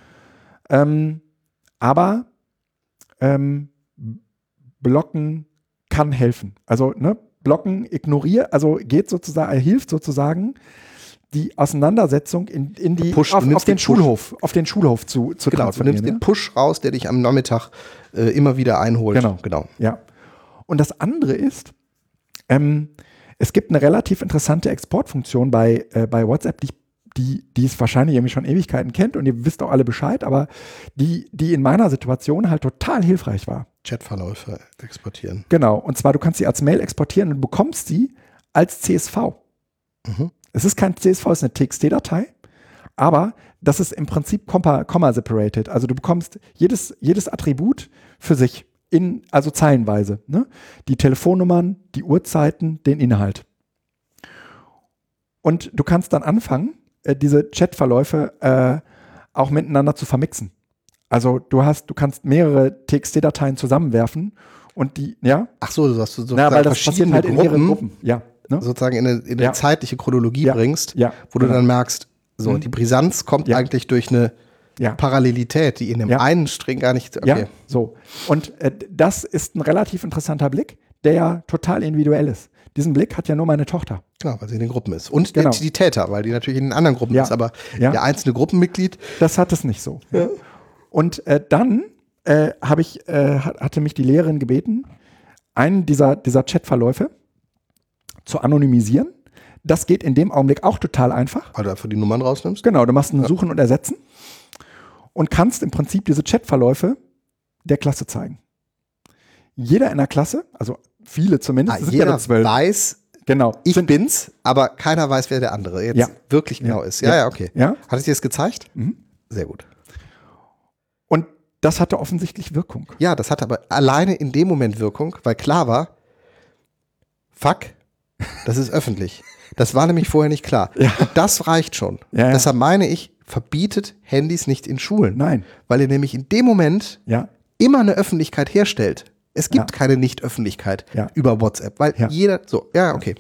Ähm, aber ähm, Blocken kann helfen. Also ne, Blocken ignoriert, also geht sozusagen, hilft sozusagen, die Auseinandersetzung in, in die, Push, auf, du nimmst auf den, den Push. Schulhof, auf den Schulhof zu, zu Genau, du transferieren. nimmst ja? den Push raus, der dich am Nachmittag äh, immer wieder einholt. Genau. genau. Ja. Und das andere ist, ähm, es gibt eine relativ interessante Exportfunktion bei, äh, bei WhatsApp, die, die, die es wahrscheinlich irgendwie schon Ewigkeiten kennt und ihr wisst auch alle Bescheid, aber die, die in meiner Situation halt total hilfreich war. Chatverläufe exportieren. Genau. Und zwar, du kannst sie als Mail exportieren und bekommst sie als C S V. Mhm. Es ist kein C S V, es ist eine T X T-Datei, aber das ist im Prinzip comma-separated. Also du bekommst jedes, jedes Attribut für sich, in, also zeilenweise. Ne? Die Telefonnummern, die Uhrzeiten, den Inhalt. Und du kannst dann anfangen, äh, diese Chatverläufe äh, auch miteinander zu vermixen. Also du hast, du kannst mehrere T X T-Dateien zusammenwerfen und die, ja? Ach so, du hast so Na, weil das passiert verschiedene halt in mehreren Gruppen, Gruppen. Ja. Ne? sozusagen in eine, in eine Ja. zeitliche Chronologie Ja. bringst, Ja, wo du genau. dann merkst, so, Mhm. die Brisanz kommt Ja. eigentlich durch eine Ja. Parallelität, die in dem Ja. einen String gar nicht, okay. Ja, so. Und äh, das ist ein relativ interessanter Blick, der ja total individuell ist. Diesen Blick hat ja nur meine Tochter. Genau, weil sie in den Gruppen ist. Und Genau. die, die Täter, weil die natürlich in den anderen Gruppen Ja. ist, aber Ja. der einzelne Gruppenmitglied, Das hat es nicht so. Ja. Und äh, dann äh, habe ich, äh, hat- hatte mich die Lehrerin gebeten, einen dieser, dieser Chatverläufe zu anonymisieren. Das geht in dem Augenblick auch total einfach. weil du dafür die Nummern rausnimmst. Genau, du machst ein Suchen und Ersetzen und kannst im Prinzip diese Chatverläufe der Klasse zeigen. Jeder in der Klasse, also viele zumindest, Ah, es sind ja jeder nur zwölf. weiß, Genau. ich Sind- bin's, aber keiner weiß, wer der andere jetzt Ja. wirklich genau Ja. ist. Ja, Ja. ja, okay. Ja? Hat es dir das gezeigt? Mhm. Sehr gut. Und das hatte offensichtlich Wirkung. Ja, das hatte aber alleine in dem Moment Wirkung, weil klar war, fuck, das ist öffentlich. Das war nämlich vorher nicht klar. Ja. Das reicht schon. Ja, ja. Deshalb meine ich, verbietet Handys nicht in Schulen. Nein. Weil ihr nämlich in dem Moment Ja. immer eine Öffentlichkeit herstellt. Es gibt Ja. keine Nicht-Öffentlichkeit Ja. über WhatsApp, weil Ja. jeder, so, ja, okay.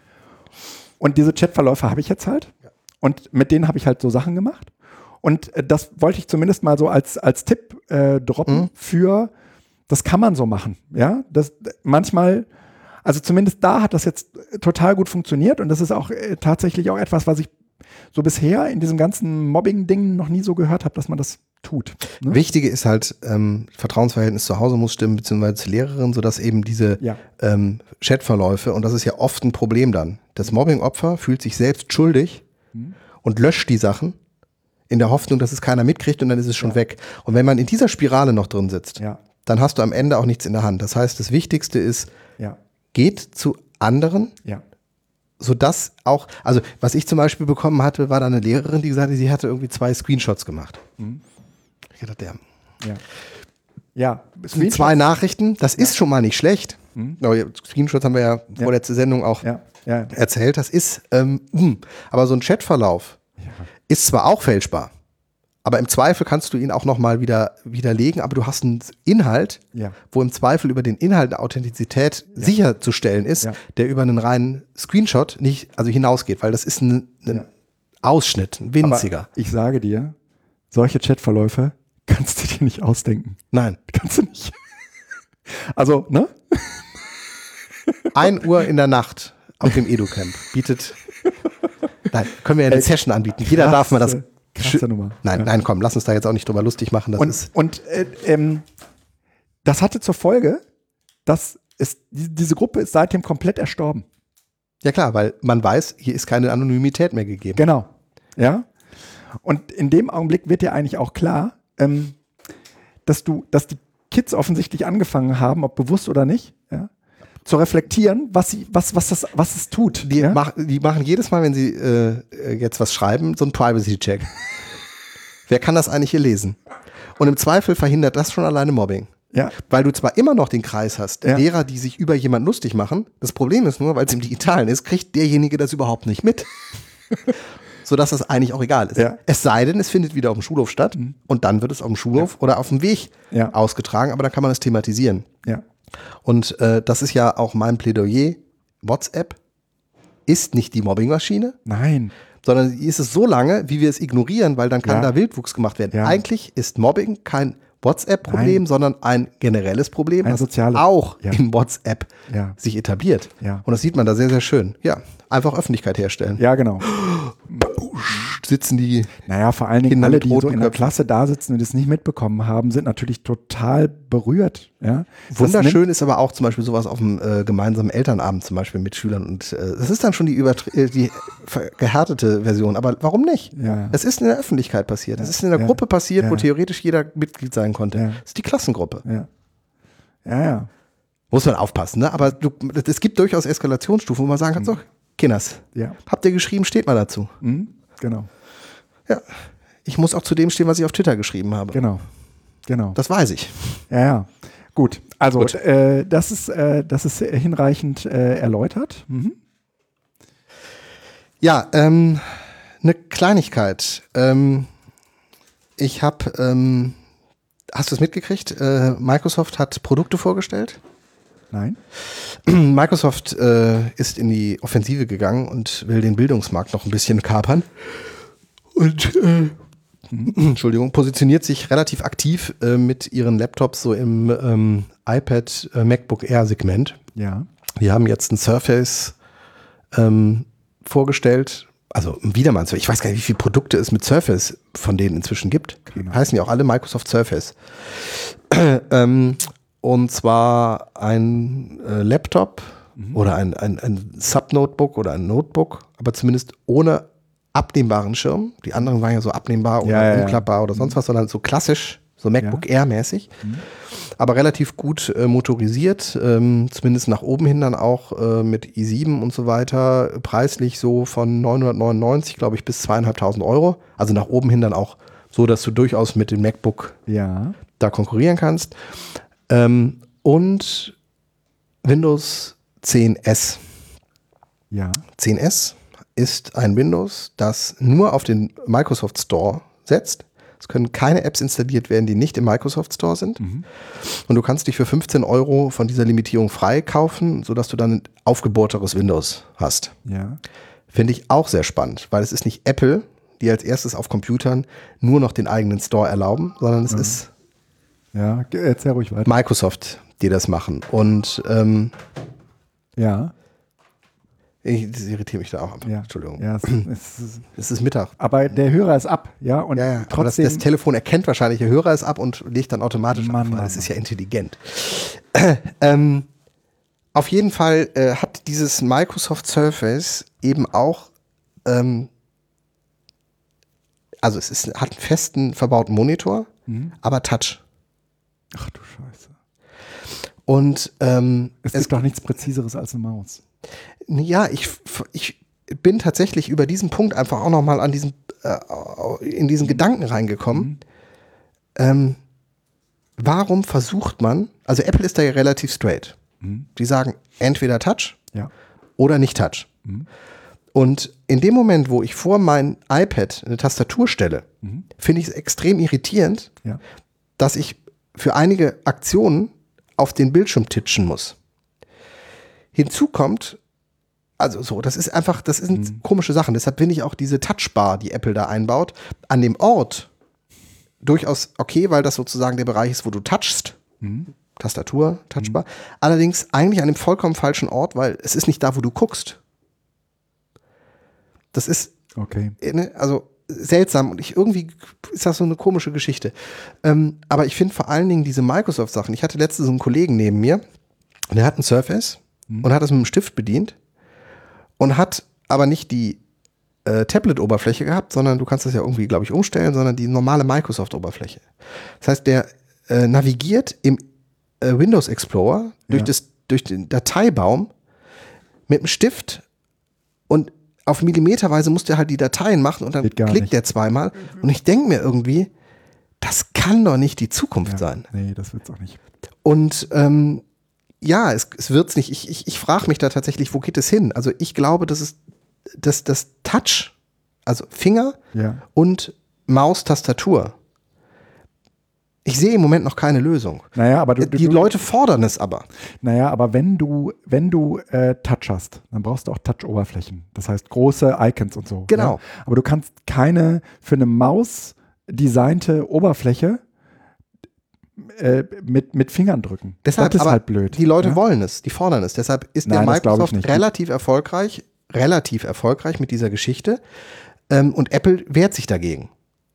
Und diese Chatverläufe habe ich jetzt halt. Und mit denen habe ich halt so Sachen gemacht. Und äh, das wollte ich zumindest mal so als, als Tipp äh, droppen Mhm. für, das kann man so machen. Ja, das manchmal, also zumindest da hat das jetzt total gut funktioniert. Und das ist auch äh, tatsächlich auch etwas, was ich so bisher in diesem ganzen Mobbing-Ding noch nie so gehört habe, dass man das tut. Ne? Wichtige ist halt, ähm, Vertrauensverhältnis zu Hause muss stimmen, beziehungsweise zur Lehrerin, sodass eben diese Ja. ähm, Chatverläufe, und das ist ja oft ein Problem dann, das Mobbing-Opfer fühlt sich selbst schuldig Mhm. und löscht die Sachen in der Hoffnung, dass es keiner mitkriegt und dann ist es schon Ja. weg. Und wenn man in dieser Spirale noch drin sitzt, Ja, dann hast du am Ende auch nichts in der Hand. Das heißt, das Wichtigste ist, ja, geht zu anderen, ja. sodass auch, also was ich zum Beispiel bekommen hatte, war da eine Lehrerin, die gesagt hat, sie hatte irgendwie zwei Screenshots gemacht. Mhm. Ich dachte, ja, Ja. Ja, das sind zwei Nachrichten, das ist schon mal nicht schlecht. Mhm. Aber Screenshots haben wir ja vorletzte Sendung auch Ja, ja, erzählt. Das ist, ähm, hm. aber so ein Chatverlauf ja. ist zwar auch fälschbar, aber im Zweifel kannst du ihn auch nochmal wieder widerlegen, aber du hast einen Inhalt, Ja. wo im Zweifel über den Inhalt eine Authentizität sicherzustellen ist, Ja. der über einen reinen Screenshot nicht, also hinausgeht, weil das ist ein, ein Ja. Ausschnitt, ein winziger. Aber ich sage dir, solche Chatverläufe kannst du dir nicht ausdenken. Nein. Kannst du nicht. Also, ne? ein Uhr in der Nacht auf dem EduCamp bietet, nein, können wir ja eine Ey, Session anbieten. Jeder krasse, darf mal das. krasse Nummer. Nein, Ja. nein, komm, lass uns da jetzt auch nicht drüber lustig machen. Das Und, ist, und äh, ähm, das hatte zur Folge, dass es, die, diese Gruppe ist seitdem komplett erstorben. ja klar, weil man weiß, hier ist keine Anonymität mehr gegeben. Genau. Ja. Und in dem Augenblick wird dir eigentlich auch klar, ähm, dass du, dass die Kids offensichtlich angefangen haben, ob bewusst oder nicht, ja, zu reflektieren, was sie, was, was das, was es tut. Die, ja? mach, die machen jedes Mal, wenn sie äh, jetzt was schreiben, so einen Privacy-Check. Wer kann das eigentlich hier lesen? Und im Zweifel verhindert das schon alleine Mobbing. Ja. Weil du zwar immer noch den Kreis hast, Ja. Lehrer, die sich über jemanden lustig machen. Das Problem ist nur, weil es im Digitalen ist, kriegt derjenige das überhaupt nicht mit. Sodass das eigentlich auch egal ist. Ja. Es sei denn, es findet wieder auf dem Schulhof statt und dann wird es auf dem Schulhof oder auf dem Weg Ja. ausgetragen, aber dann kann man das thematisieren. Ja. Und äh, das ist ja auch mein Plädoyer. WhatsApp ist nicht die Mobbingmaschine, Nein. sondern sie ist es so lange, wie wir es ignorieren, weil dann kann Ja. da Wildwuchs gemacht werden. Ja. Eigentlich ist Mobbing kein WhatsApp-Problem, Nein. sondern ein generelles Problem, Ein was soziales, auch ja. in WhatsApp Ja. sich etabliert. Ja. Und das sieht man da sehr, sehr schön. Ja, einfach Öffentlichkeit herstellen. Ja, genau. Sitzen die Naja, vor allen Dingen Kinder alle, mit die so roten in der Köpfen. Klasse da sitzen und das nicht mitbekommen haben, sind natürlich total berührt. Ja? Das Wunderschön ist aber auch zum Beispiel sowas auf dem äh, gemeinsamen Elternabend zum Beispiel mit Schülern. Und äh, das ist dann schon die, übertr- äh, die ver- gehärtete Version. Aber warum nicht? Ja. Es ist in der Öffentlichkeit passiert. Es ist in der Ja. Gruppe passiert, Ja. wo theoretisch jeder Mitglied sein konnte. Ja. Das ist die Klassengruppe. Ja. Ja, ja. Muss man aufpassen, ne? Aber du, es gibt durchaus Eskalationsstufen, wo man sagen kann, so, Kinders, Ja. habt ihr geschrieben, steht mal dazu. Mhm. Genau. Ja. Ich muss auch zu dem stehen, was ich auf Twitter geschrieben habe. Genau. Genau. Das weiß ich. Ja, ja. Gut. Also, Gut. Äh, das ist, äh, das ist hinreichend äh, erläutert. Mhm. Ja, ähm, eine Kleinigkeit. Ähm, ich habe, ähm, hast du es mitgekriegt? Äh, Microsoft hat Produkte vorgestellt. Nein. Microsoft äh, ist in die Offensive gegangen und will den Bildungsmarkt noch ein bisschen kapern. Und, äh, Entschuldigung, positioniert sich relativ aktiv äh, mit ihren Laptops so im ähm, iPad, äh, MacBook Air Segment. Ja. Die haben jetzt ein Surface ähm, vorgestellt. Also wieder mal, ich weiß gar nicht, wie viele Produkte es mit Surface von denen inzwischen gibt. Die heißen ja auch alle Microsoft Surface. ähm, und zwar ein äh, Laptop mhm. oder ein, ein, ein Subnotebook oder ein Notebook, aber zumindest ohne abnehmbaren Schirm. Die anderen waren ja so abnehmbar oder ja, ja, umklappbar ja. oder sonst was, sondern so klassisch, so MacBook ja. Air mäßig. Mhm. Aber relativ gut äh, motorisiert, ähm, zumindest nach oben hin dann auch äh, mit i sieben und so weiter, preislich so von neunhundertneunundneunzig, glaube ich, bis zweieinhalbtausend Euro. Also nach oben hin dann auch so, dass du durchaus mit dem MacBook ja. da konkurrieren kannst. Ähm, und Windows zehn S. Ja. zehn S ist ein Windows, das nur auf den Microsoft Store setzt. Es können keine Apps installiert werden, die nicht im Microsoft Store sind. Mhm. Und du kannst dich für fünfzehn Euro von dieser Limitierung freikaufen, sodass du dann ein aufgebohrteres Windows hast. Ja. Finde ich auch sehr spannend, weil es ist nicht Apple, die als erstes auf Computern nur noch den eigenen Store erlauben, sondern es mhm. ist ja, erzähl ruhig weiter. Microsoft, die das machen. Und ähm, ja. Ich, das irritiert mich da auch. Ja. Entschuldigung. Ja, es, es, ist, es ist Mittag. Aber der Hörer ist ab, ja. Und ja, ja. trotzdem. Aber das, das Telefon erkennt wahrscheinlich, der Hörer ist ab und legt dann automatisch Mann, ab, weil Mann, es ist ja intelligent. ähm, auf jeden Fall äh, hat dieses Microsoft Surface eben auch, ähm, also es ist, hat einen festen verbauten Monitor, mhm. aber Touch. Ach du Scheiße. Und ähm, es gibt doch nichts Präziseres als eine Maus. Ja, ich, ich bin tatsächlich über diesen Punkt einfach auch nochmal an diesen, äh, in diesen Gedanken reingekommen. Mhm. Ähm, warum versucht man, also Apple ist da ja relativ straight. Mhm. Die sagen entweder Touch ja. oder nicht Touch. Mhm. Und in dem Moment, wo ich vor mein iPad eine Tastatur stelle, mhm. finde ich es extrem irritierend, ja. dass ich für einige Aktionen auf den Bildschirm titschen muss. Hinzu kommt, also so, das ist einfach, das sind mhm. komische Sachen. Deshalb finde ich auch diese Touchbar, die Apple da einbaut, an dem Ort durchaus okay, weil das sozusagen der Bereich ist, wo du touchst. Mhm. Tastatur, Touchbar. Mhm. Allerdings eigentlich an dem vollkommen falschen Ort, weil es ist nicht da, wo du guckst. Das ist, okay. also seltsam und ich irgendwie ist das so eine komische Geschichte. Ähm, aber ich finde vor allen Dingen diese Microsoft-Sachen. Ich hatte letztens so einen Kollegen neben mir, der hat einen Surface mhm. und hat das mit einem Stift bedient und hat aber nicht die äh, Tablet-Oberfläche gehabt, sondern du kannst das ja irgendwie, glaube ich, umstellen, sondern die normale Microsoft-Oberfläche. Das heißt, der äh, navigiert im äh, Windows Explorer durch, ja. das, durch den Dateibaum mit dem Stift und auf Millimeterweise muss der halt die Dateien machen und dann klickt nicht. Der zweimal. Und ich denke mir irgendwie, das kann doch nicht die Zukunft ja, sein. Nee, das wird's auch nicht. Und ähm, ja, es, es wird's nicht. Ich, ich, ich frage mich da tatsächlich, wo geht es hin? Also ich glaube, dass es dass das Touch, also Finger ja. und Maustastatur. Ich sehe im Moment noch keine Lösung. Naja, aber du, die du, Leute fordern es aber. Naja, aber wenn du, wenn du äh, Touch hast, dann brauchst du auch Touch-Oberflächen. Das heißt große Icons und so. Genau. Ja? Aber du kannst keine für eine Maus designte Oberfläche äh, mit, mit Fingern drücken. Deshalb, das ist aber halt blöd. Die Leute ja? wollen es, die fordern es. Deshalb ist Nein, der das glaub ich Microsoft nicht. relativ erfolgreich, relativ erfolgreich mit dieser Geschichte. Ähm, und Apple wehrt sich dagegen.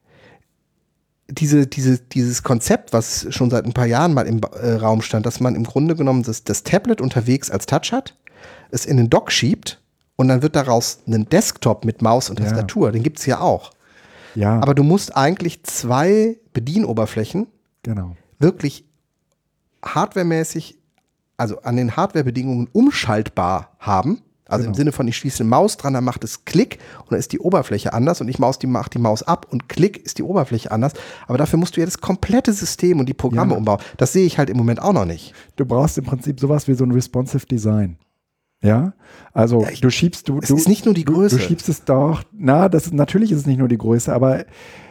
Diese, diese, dieses Konzept, was schon seit ein paar Jahren mal im äh, Raum stand, dass man im Grunde genommen das, das Tablet unterwegs als Touch hat, es in den Dock schiebt und dann wird daraus ein Desktop mit Maus und Tastatur. Ja. Den gibt es ja auch. Ja. Aber du musst eigentlich zwei Bedienoberflächen genau. wirklich hardwaremäßig, also an den Hardwarebedingungen umschaltbar haben. Also genau. im Sinne von, ich schließe eine Maus dran, dann macht es Klick und dann ist die Oberfläche anders und ich Maus die, mache die Maus ab und Klick ist die Oberfläche anders. Aber dafür musst du ja das komplette System und die Programme ja. umbauen. Das sehe ich halt im Moment auch noch nicht. Du brauchst im Prinzip sowas wie so ein responsive Design. Ja, also ja, ich, du schiebst, du, es du, ist nicht nur die Größe. Du, du schiebst es doch, na, das ist, natürlich ist es nicht nur die Größe, aber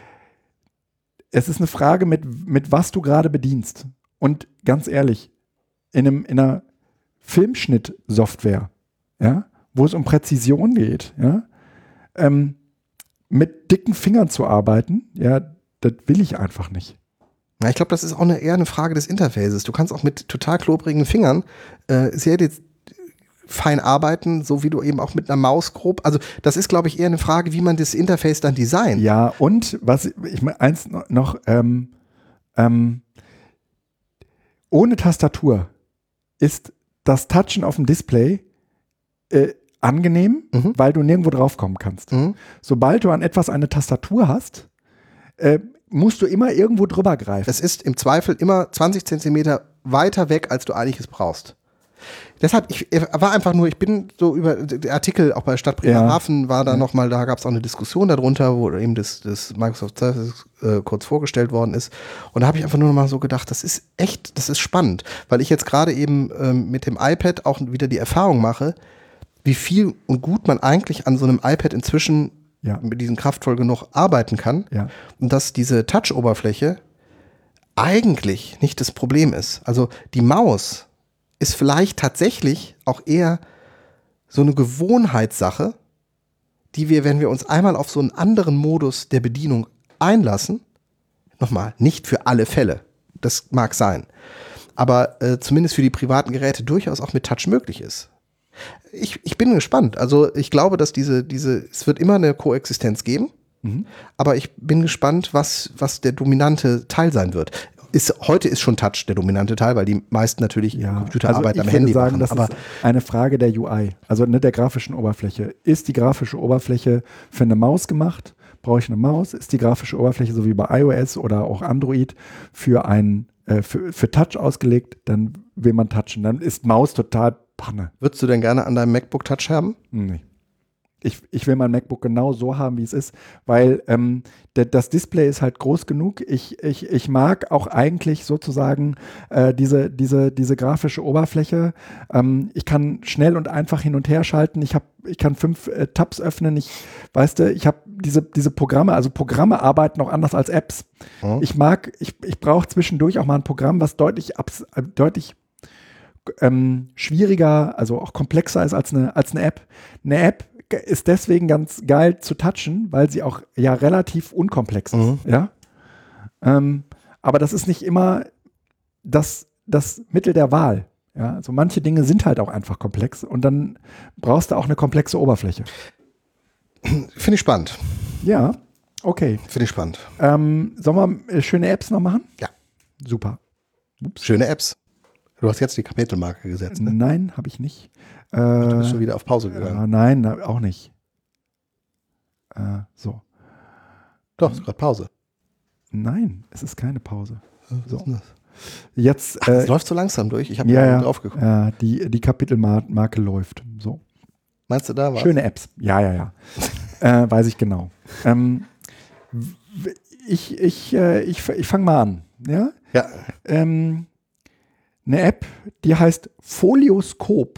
es ist eine Frage, mit, mit was du gerade bedienst. Und ganz ehrlich, in, einem, in einer Filmschnittsoftware, ja, wo es um Präzision geht, ja, ähm, mit dicken Fingern zu arbeiten, ja, das will ich einfach nicht. Ja, ich glaube, das ist auch eine, eher eine Frage des Interfaces. Du kannst auch mit total klobrigen Fingern äh, sehr jetzt fein arbeiten, so wie du eben auch mit einer Maus grob. Also das ist, glaube ich, eher eine Frage, wie man das Interface dann designt. Ja, und was ich meine, eins noch, ähm, ähm, ohne Tastatur ist das Touchen auf dem Display äh, angenehm, mhm. weil du nirgendwo draufkommen kannst. Mhm. Sobald du an etwas eine Tastatur hast, äh, musst du immer irgendwo drüber greifen. Es ist im Zweifel immer zwanzig Zentimeter weiter weg, als du eigentlich es brauchst. Deshalb, ich war einfach nur, ich bin so über, der Artikel auch bei Stadt Bremerhaven ja. war da ja. nochmal, da gab es auch eine Diskussion darunter, wo eben das, das Microsoft Surface äh, kurz vorgestellt worden ist. Und da habe ich einfach nur noch mal so gedacht, das ist echt, das ist spannend, weil ich jetzt gerade eben ähm, mit dem iPad auch wieder die Erfahrung mache, wie viel und gut man eigentlich an so einem iPad inzwischen ja. mit diesem kraftvoll genug arbeiten kann. Ja. Und dass diese Touch-Oberfläche eigentlich nicht das Problem ist. Also die Maus ist vielleicht tatsächlich auch eher so eine Gewohnheitssache, die wir, wenn wir uns einmal auf so einen anderen Modus der Bedienung einlassen, nochmal, nicht für alle Fälle, das mag sein, aber äh, zumindest für die privaten Geräte durchaus auch mit Touch möglich ist. Ich, ich bin gespannt. Also ich glaube, dass diese, diese, es wird immer eine Koexistenz geben, mhm. aber ich bin gespannt, was, was der dominante Teil sein wird. Ist, heute ist schon Touch der dominante Teil, weil die meisten natürlich ja, Computerarbeit also am Handy sagen, machen. Das aber ist eine Frage der U I, also ne, der grafischen Oberfläche. Ist die grafische Oberfläche für eine Maus gemacht? Brauche ich eine Maus? Ist die grafische Oberfläche, so wie bei iOS oder auch Android, für, ein, äh, für, für Touch ausgelegt? Dann will man touchen. Dann ist Maus total Panne. Würdest du denn gerne an deinem MacBook Touch haben? Nee. Ich, ich will mein MacBook genau so haben, wie es ist, weil ähm, de, das Display ist halt groß genug. Ich, ich, ich mag auch eigentlich sozusagen äh, diese, diese, diese grafische Oberfläche. Ähm, ich kann schnell und einfach hin und her schalten. Ich, hab, ich kann fünf äh, Tabs öffnen. Ich, weißt du, ich habe diese, diese Programme, also Programme arbeiten auch anders als Apps. Oh. Ich mag, ich, ich brauche zwischendurch auch mal ein Programm, was deutlich, abs, äh, deutlich ähm, schwieriger, also auch komplexer ist als eine, als eine App. Eine App ist deswegen ganz geil zu touchen, weil sie auch ja relativ unkomplex ist. Mhm. Ja? Ähm, aber das ist nicht immer das, das Mittel der Wahl. Ja? Also manche Dinge sind halt auch einfach komplex und dann brauchst du auch eine komplexe Oberfläche. Finde ich spannend. Ja, okay. Finde ich spannend. Ähm, sollen wir schöne Apps noch machen? Ja. Super. Ups. Schöne Apps. Du hast jetzt die Kapitelmarke gesetzt, ne? Nein, habe ich nicht. Äh, du bist schon wieder auf Pause gegangen. Äh, nein, auch nicht. Äh, so. Doch, ist gerade Pause. Nein, es ist keine Pause. Was ist denn das? Jetzt, Ach, es äh, läuft so langsam durch. Ich habe ja, ja drauf geguckt. Ja, die, die Kapitelmarke läuft. So. Meinst du da was? Schöne Apps. Ja, ja, ja. äh, weiß ich genau. Ähm, ich ich, äh, ich, ich fange mal an. Ja. Ja. Ähm, eine App, die heißt Folioskop.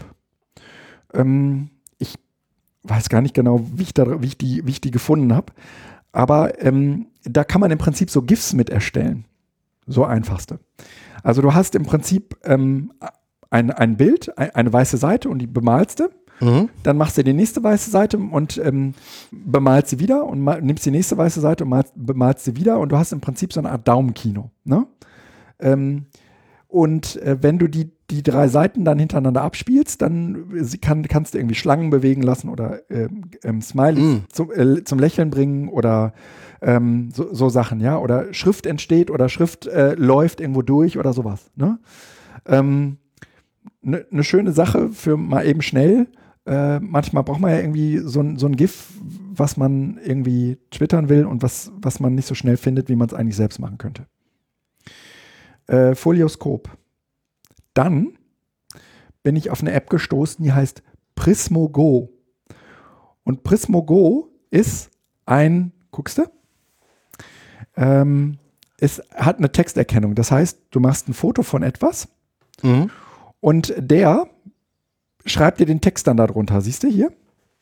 Ähm, ich weiß gar nicht genau, wie ich, da, wie ich, die, wie ich die gefunden habe, aber ähm, da kann man im Prinzip so GIFs mit erstellen. So einfachste. Also du hast im Prinzip ähm, ein, ein Bild, ein, eine weiße Seite und die bemalst du. Mhm. Dann machst du die nächste weiße Seite und ähm, bemalst sie wieder und mal, nimmst die nächste weiße Seite und malst, bemalst sie wieder und du hast im Prinzip so eine Art Daumenkino. Ne? Ähm, und äh, wenn du die, die drei Seiten dann hintereinander abspielst, dann kann, kannst du irgendwie Schlangen bewegen lassen oder ähm, ähm, Smileys Mm. zum, äh, zum Lächeln bringen oder ähm, so, so Sachen, ja. Oder Schrift entsteht oder Schrift äh, läuft irgendwo durch oder sowas. Ne? Ähm, ne, ne schöne Sache für mal eben schnell. Äh, manchmal braucht man ja irgendwie so ein, so ein GIF, was man irgendwie twittern will und was, was man nicht so schnell findet, wie man es eigentlich selbst machen könnte. Äh, Folioskop. Dann bin ich auf eine App gestoßen, die heißt Prismo Go. Und Prismo Go ist ein, guckst du? Ähm, es hat eine Texterkennung. Das heißt, du machst ein Foto von etwas Mhm. und der schreibt dir den Text dann darunter. Siehst du hier?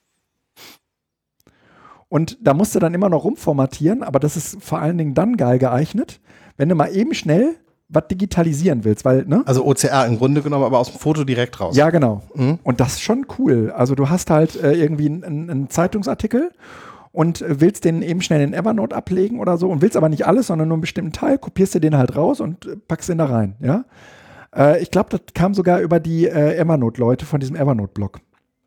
Und da musst du dann immer noch rumformatieren, aber das ist vor allen Dingen dann geil geeignet, wenn du mal eben schnell was digitalisieren willst, weil, ne? Also O C R im Grunde genommen, aber aus dem Foto direkt raus. Ja, genau. Mhm. Und das ist schon cool. Also du hast halt äh, irgendwie einen, einen Zeitungsartikel und äh, willst den eben schnell in Evernote ablegen oder so und willst aber nicht alles, sondern nur einen bestimmten Teil, kopierst du den halt raus und äh, packst den da rein, ja? Äh, ich glaube, das kam sogar über die äh, Evernote-Leute von diesem Evernote-Blog.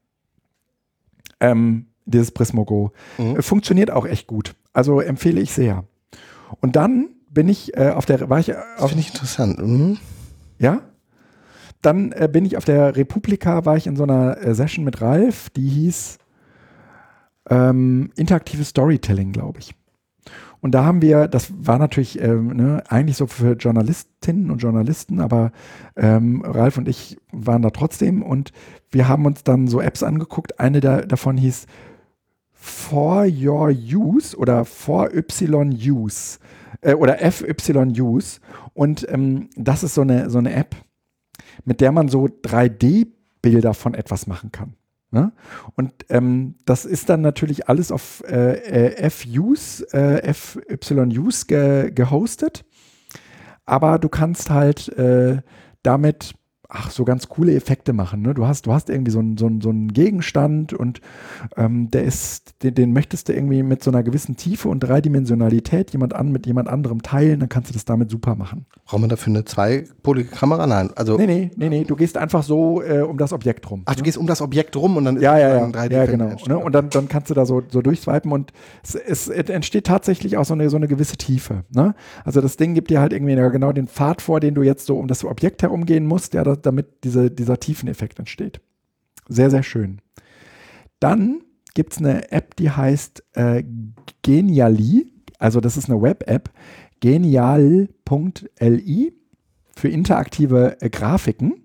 Ähm, dieses Prismo Go. Mhm. Äh, funktioniert auch echt gut. Also empfehle ich sehr. Und dann bin ich äh, auf der, war ich Das auf, finde ich interessant. Mhm. ja? Dann äh, bin ich auf der Republika, war ich in so einer äh, Session mit Ralf, die hieß ähm, interaktives Storytelling, glaube ich. Und da haben wir, das war natürlich ähm, ne, eigentlich so für Journalistinnen und Journalisten, aber ähm, Ralf und ich waren da trotzdem und wir haben uns dann so Apps angeguckt. Eine da, davon hieß For Your Use oder For Y Use äh, oder F Y Use. Und ähm, das ist so eine, so eine App, mit der man so drei D-Bilder von etwas machen kann. Ne? Und ähm, das ist dann natürlich alles auf äh, äh, F-Use, äh, F Y-Use ge gehostet. Aber du kannst halt äh, damit ach, so ganz coole Effekte machen. Ne? Du hast, du hast irgendwie so einen so so einen Gegenstand und ähm, der ist, den, den möchtest du irgendwie mit so einer gewissen Tiefe und Dreidimensionalität jemand an mit jemand anderem teilen, dann kannst du das damit super machen. Brauchen wir dafür eine zweipolige Kamera? Nein. Also, Nee, nee, nee, nee, du gehst einfach so äh, um das Objekt rum. ach, du gehst um das Objekt rum und dann Ja, ja, ja, ein drei ja, D-Film genau. entstehen. Ne? Und dann, dann kannst du da so, so durchswipen und es, es, es entsteht tatsächlich auch so eine, so eine gewisse Tiefe. Ne? Also das Ding gibt dir halt irgendwie genau den Pfad vor, den du jetzt so um das Objekt herumgehen musst, ja, da, damit diese, dieser Tiefeneffekt entsteht. Sehr, sehr schön. Dann gibt es eine App, die heißt äh, Geniali, also das ist eine Web-App, genial punkt L I für interaktive äh, Grafiken.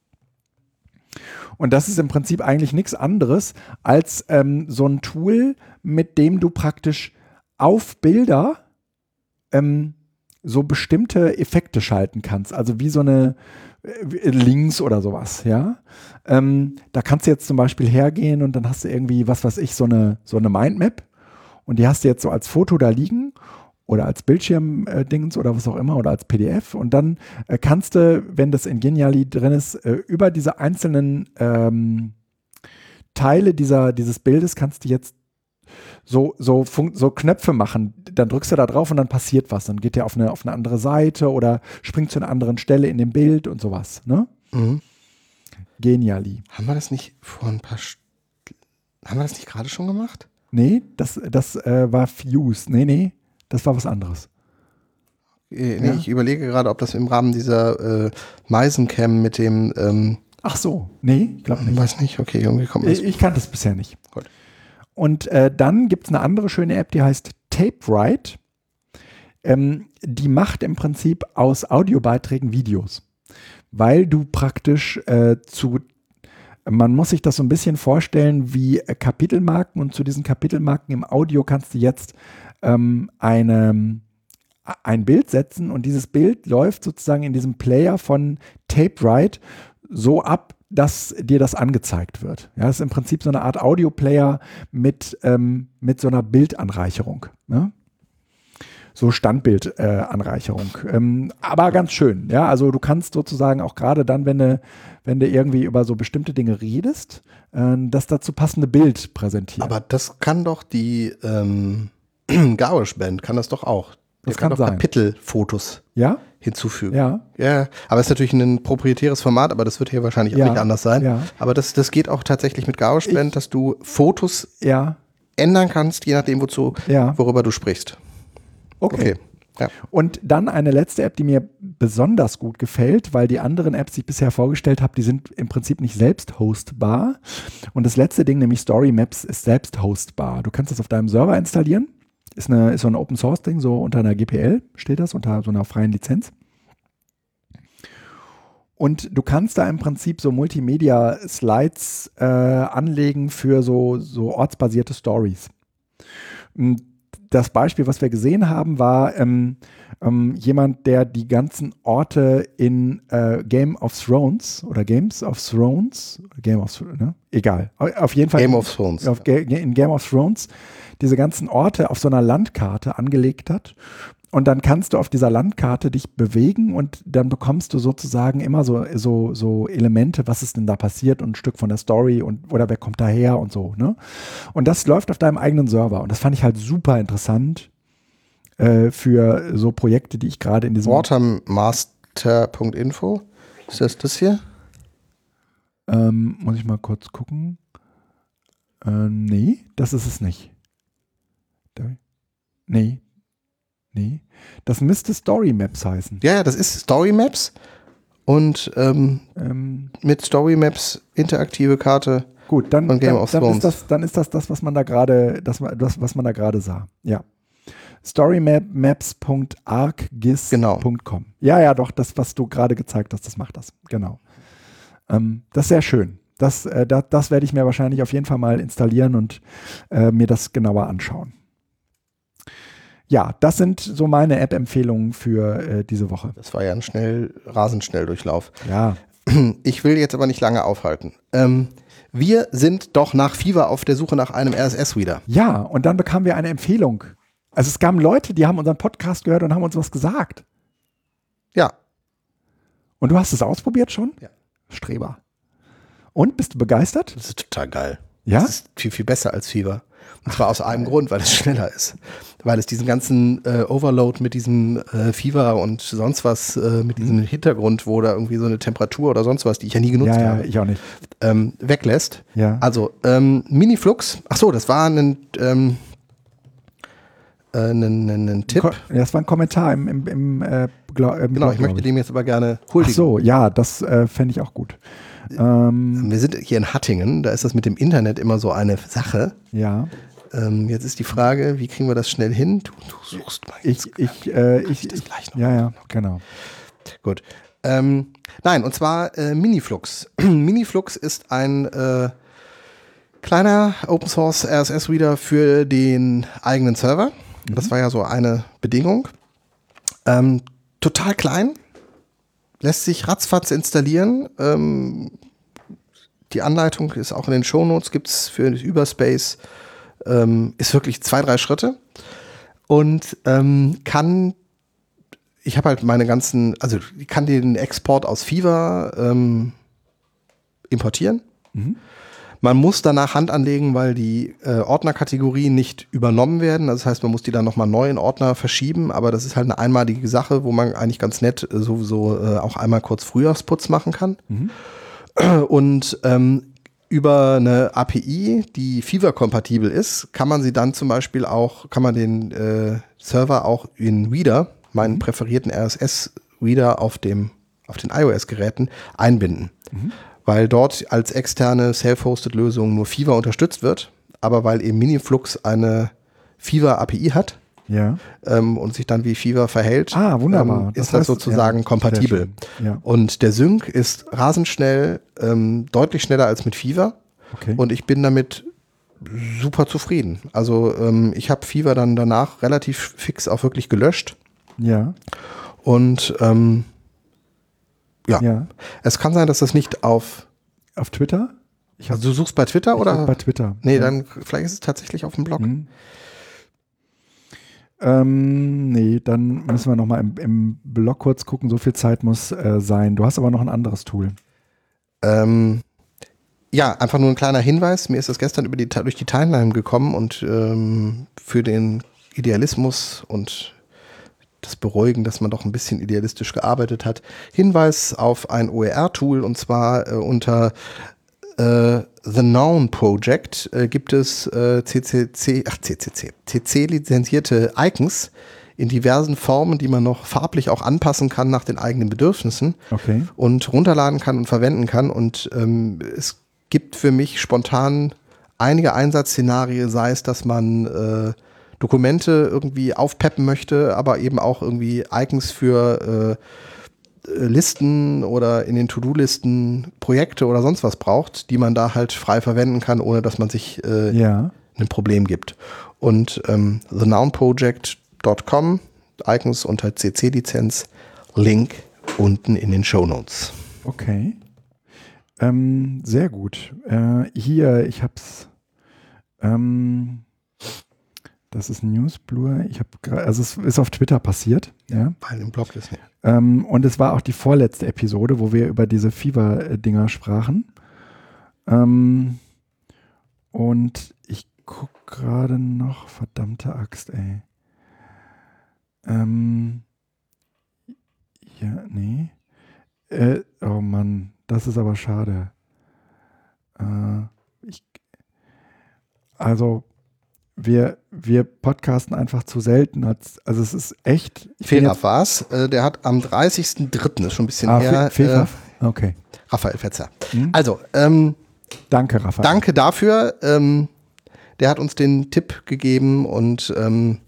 Und das ist im Prinzip eigentlich nichts anderes als ähm, so ein Tool, mit dem du praktisch auf Bilder ähm, so bestimmte Effekte schalten kannst. Also wie so eine äh, Links oder sowas, ja. Ähm, da kannst du jetzt zum Beispiel hergehen und dann hast du irgendwie, was weiß ich, so eine, so eine Mindmap und die hast du jetzt so als Foto da liegen oder als Bildschirmdings äh, oder was auch immer oder als P D F und dann äh, kannst du, wenn das in Geniali drin ist, äh, über diese einzelnen ähm, Teile dieser, dieses Bildes kannst du jetzt so, so, so Knöpfe machen. Dann drückst du da drauf und dann passiert was. Dann geht der auf eine, auf eine andere Seite oder springt zu einer anderen Stelle in dem Bild und sowas. Ne? Mhm. Geniali. Haben wir das nicht vor ein paar St- Haben wir das nicht gerade schon gemacht? Nee, das, das äh, war Fuse. Nee, nee, das war was anderes. Äh, nee, Ja. ich überlege gerade, ob das im Rahmen dieser äh, Meisencam mit dem ähm, Ach so, nee, ich glaube ich nicht. weiß nicht, okay, irgendwie kommt das. Ich, ich kannte es bisher nicht. Gut. Und äh, dann gibt es eine andere schöne App, die heißt TapeWrite. Ähm, die macht im Prinzip aus Audiobeiträgen Videos, weil du praktisch äh, zu, man muss sich das so ein bisschen vorstellen wie äh, Kapitelmarken und zu diesen Kapitelmarken im Audio kannst du jetzt ähm, eine, ein Bild setzen und dieses Bild läuft sozusagen in diesem Player von TapeWrite so ab, dass dir das angezeigt wird. Ja, das ist im Prinzip so eine Art Audioplayer mit, ähm, mit so einer Bildanreicherung. Ne? So Standbildanreicherung. Äh, ähm, aber ganz schön. Ja, also du kannst sozusagen auch gerade dann, wenn du, wenn du irgendwie über so bestimmte Dinge redest, äh, das dazu passende Bild präsentieren. Aber das kann doch die ähm, GarageBand, kann das doch auch. Der Das kann doch sein. Kapitelfotos Ja? hinzufügen. Ja. Ja, aber es ist natürlich ein proprietäres Format, aber das wird hier wahrscheinlich Ja. auch nicht anders sein. Ja. Aber das, das geht auch tatsächlich mit GarageBand, dass du Fotos Ja. ändern kannst, je nachdem, wozu, Ja. worüber du sprichst. Okay. Okay. Ja. Und dann eine letzte App, die mir besonders gut gefällt, weil die anderen Apps, die ich bisher vorgestellt habe, die sind im Prinzip nicht selbst hostbar. Und das letzte Ding, nämlich Story Maps, ist selbst hostbar. Du kannst das auf deinem Server installieren. Ist, eine, ist so ein Open Source Ding, so unter einer G P L steht das, unter so einer freien Lizenz. Und du kannst da im Prinzip so Multimedia-Slides äh, anlegen für so, so ortsbasierte Stories. Das Beispiel, was wir gesehen haben, war ähm, ähm, jemand, der die ganzen Orte in äh, Game of Thrones oder Games of Thrones, Game of Thrones, ne? Egal, auf jeden Fall Game of Thrones. Auf, in Game of Thrones diese ganzen Orte auf so einer Landkarte angelegt hat. Und dann kannst du auf dieser Landkarte dich bewegen und dann bekommst du sozusagen immer so, so, so Elemente, was ist denn da passiert und ein Stück von der Story und oder wer kommt daher und so. Ne? Und das läuft auf deinem eigenen Server. Und das fand ich halt super interessant äh, für so Projekte, die ich gerade in diesem... Watermaster Punkt info. Ist das das hier? Ähm, muss ich mal kurz gucken. Äh, nee, das ist es nicht. Nee. Nee, das müsste Story Maps heißen. Ja, ja, das ist Story Maps und ähm, Ähm, mit Story Maps interaktive Karte. gut, dann, von Game dann, of dann, Thrones. ist das, dann ist das das, was man da gerade, das, das, was man da gerade sah. Ja. storymaps Punkt arcgis Punkt com. Genau. Ja, ja, doch, das, was du gerade gezeigt hast, das macht das. Genau. Ähm, das ist sehr schön. Das, äh, das, das werde ich mir wahrscheinlich auf jeden Fall mal installieren und äh, mir das genauer anschauen. Ja, das sind so meine App-Empfehlungen für äh, diese Woche. Das war ja ein schnell, rasend schnell Durchlauf. Ja. Ich will jetzt aber nicht lange aufhalten. Ähm, wir sind doch nach Fever auf der Suche nach einem R S S-Reader. Ja, und dann bekamen wir eine Empfehlung. Also es kamen Leute, die haben unseren Podcast gehört und haben uns was gesagt. Ja. Und du hast es ausprobiert schon? Ja. Streber. Und, bist du begeistert? Das ist total geil. Ja? Das ist viel, viel besser als Fever. Und zwar aus einem Grund, weil es schneller ist. Weil es diesen ganzen äh, Overload mit diesem äh, Fever und sonst was, äh, mit diesem Hintergrund, wo da irgendwie so eine Temperatur oder sonst was, die ich ja nie genutzt Ja, ja, habe, ich auch nicht. ähm, weglässt. Ja. Also, ähm, Miniflux, ach so, das war ein, ähm, äh, ein, ein, ein Tipp. Ko- Das war ein Kommentar im, im, im, äh, glaub, im Genau, Blog, ich möchte glaub dem jetzt aber gerne Ach huldigen. so, ja, das äh, fände ich auch gut. Ähm, Wir sind hier in Hattingen, da ist das mit dem Internet immer so eine Sache. ja, Ähm, jetzt ist die Frage, wie kriegen wir das schnell hin? Du, du suchst mal ich, jetzt. ich, äh, ich, das ich gleich noch. ja, ja, genau. Gut. Ähm, nein, und zwar äh, Miniflux. Miniflux ist ein äh, kleiner Open Source R S S-Reader für den eigenen Server. Mhm. Das war ja so eine Bedingung. Ähm, total klein, lässt sich ratzfatz installieren. Ähm, die Anleitung ist auch in den Shownotes, gibt es für Überspace. Ähm, ist wirklich zwei, drei Schritte und ähm, kann, ich habe halt meine ganzen, also ich kann den Export aus Fever ähm, importieren. Mhm. Man muss danach Hand anlegen, weil die äh, Ordnerkategorien nicht übernommen werden. Das heißt, man muss die dann nochmal neu in Ordner verschieben, aber das ist halt eine einmalige Sache, wo man eigentlich ganz nett äh, sowieso äh, auch einmal kurz Frühjahrsputz machen kann. Mhm. Und ähm, über eine A P I, die Fever-kompatibel ist, kann man sie dann zum Beispiel auch, kann man den äh, Server auch in Reader, meinen mhm. präferierten R S S-Reader auf dem, auf den iOS-Geräten einbinden. Mhm. Weil dort als externe Self-Hosted-Lösung nur Fever unterstützt wird, aber weil eben Miniflux eine Fever-A P I hat, ja. ähm, und sich dann wie Fever verhält, ah, wunderbar. Ähm, ist das, das heißt, sozusagen ja, kompatibel. Ja. Und der Sync ist rasend schnell, ähm, deutlich schneller als mit Fever. Okay. Und ich bin damit super zufrieden. Also ähm, ich habe Fever dann danach relativ fix auch wirklich gelöscht. Ja. Und ähm, ja. ja, es kann sein, dass das nicht auf auf Twitter? Ich also du suchst bei Twitter ich oder? Bei Twitter. Nee, ja. dann vielleicht ist es tatsächlich auf dem Blog. Mhm. Ähm, nee, dann müssen wir nochmal im, im Blog kurz gucken. So viel Zeit muss äh, sein. Du hast aber noch ein anderes Tool. Ähm, ja, einfach nur ein kleiner Hinweis. Mir ist das gestern über die, durch die Timeline gekommen und ähm, für den Idealismus und das beruhigen, dass man doch ein bisschen idealistisch gearbeitet hat. Hinweis auf ein O E R-Tool und zwar äh, unter äh, The Noun Project äh, gibt es äh, C C C, ach C C C, C C-lizenzierte Icons in diversen Formen, die man noch farblich auch anpassen kann nach den eigenen Bedürfnissen Okay. und runterladen kann und verwenden kann. Und ähm, es gibt für mich spontan einige Einsatzszenarien, sei es, dass man äh, Dokumente irgendwie aufpeppen möchte, aber eben auch irgendwie Icons für äh, Listen oder in den To-Do-Listen Projekte oder sonst was braucht, die man da halt frei verwenden kann, ohne dass man sich äh, Ja. ein Problem gibt. Und ähm, the noun project dot com, Icons unter C C-Lizenz, Link unten in den Shownotes. Okay. Ähm, sehr gut. Äh, hier, ich hab's. Ähm, das ist Newsblur. Ich habe, also es ist auf Twitter passiert. Ja. Weil im Blog ist nicht. Ähm, und es war auch die vorletzte Episode, wo wir über diese Fever-Dinger sprachen. Ähm, und ich gucke gerade noch, verdammte Axt, ey. Ähm, ja, nee. Äh, oh Mann, das ist aber schade. Äh, ich, also, wir, wir podcasten einfach zu selten. Als, also es ist echt. Fehlhaft war es. Äh, der hat am dreißigsten dritten ist schon ein bisschen ah, her. Fehlhaft? Äh, okay. Raphael Fetzer. Hm? Also, ähm, Danke, Raphael. danke dafür. Ähm, der hat uns den Tipp gegeben und ähm,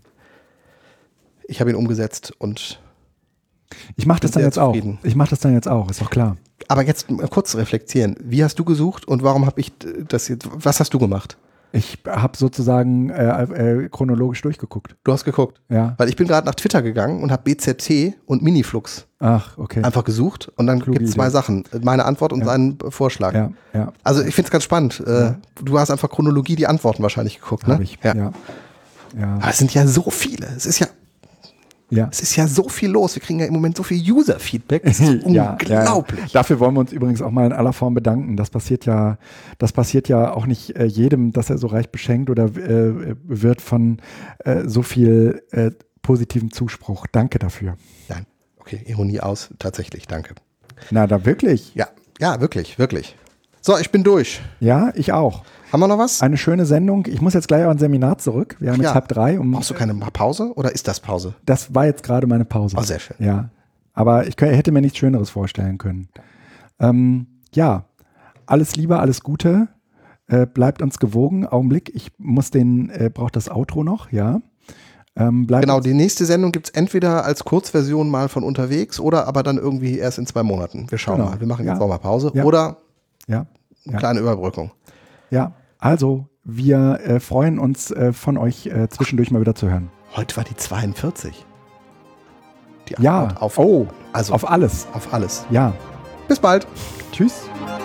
ich habe ihn umgesetzt und ich mache das bin dann sehr jetzt zufrieden. auch. Ich mache das dann jetzt auch, ist doch klar. Aber jetzt mal kurz reflektieren. Wie hast du gesucht und warum habe ich das jetzt, was hast du gemacht? Ich habe sozusagen äh, äh, chronologisch durchgeguckt. Du hast geguckt. Ja. Weil ich bin gerade nach Twitter gegangen und habe B Z T und Miniflux Ach, okay. einfach gesucht und dann Kluge gibt es zwei Idee. Sachen. Meine Antwort und Ja. seinen Vorschlag. Ja, ja. Also ich finde es ganz spannend. Äh, Ja. Du hast einfach Chronologie die Antworten wahrscheinlich geguckt, ne? Habe ich. Ja. Ja. Ja. Aber es sind ja so viele. Es ist ja, ja. es ist ja so viel los. Wir kriegen ja im Moment so viel User-Feedback. Das ist Ja, unglaublich. Ja, ja. Dafür wollen wir uns übrigens auch mal in aller Form bedanken. Das passiert ja, das passiert ja auch nicht äh, jedem, dass er so reich beschenkt oder äh, wird von äh, so viel äh, positivem Zuspruch. Danke dafür. Nein, okay, Ironie aus. Tatsächlich, danke. Na, da wirklich. Ja, ja, wirklich, wirklich. So, ich bin durch. Ja, ich auch. Haben wir noch was? Eine schöne Sendung. Ich muss jetzt gleich auf ein Seminar zurück. Wir haben Ja. jetzt halb drei. Um, Brauchst du keine Pause oder ist das Pause? das war jetzt gerade meine Pause. Oh, sehr schön. Ja, aber ich kö- hätte mir nichts Schöneres vorstellen können. Ähm, ja, alles Liebe, alles Gute. Äh, bleibt uns gewogen. Augenblick, ich muss den, äh, braucht das Outro noch, ja. Ähm, bleibt Genau, uns, die nächste Sendung gibt es entweder als Kurzversion mal von unterwegs oder aber dann irgendwie erst in zwei Monaten. Wir schauen Genau. mal. Wir machen Ja. jetzt nochmal Pause Ja. oder ja, eine Ja. kleine Überbrückung. ja. Also, wir äh, freuen uns, äh, von euch äh, zwischendurch mal wieder zu hören. Heute war die zweiundvierzig. Die Ja, Antwort auf, oh, also auf alles. auf alles. Ja, Bis bald. tschüss.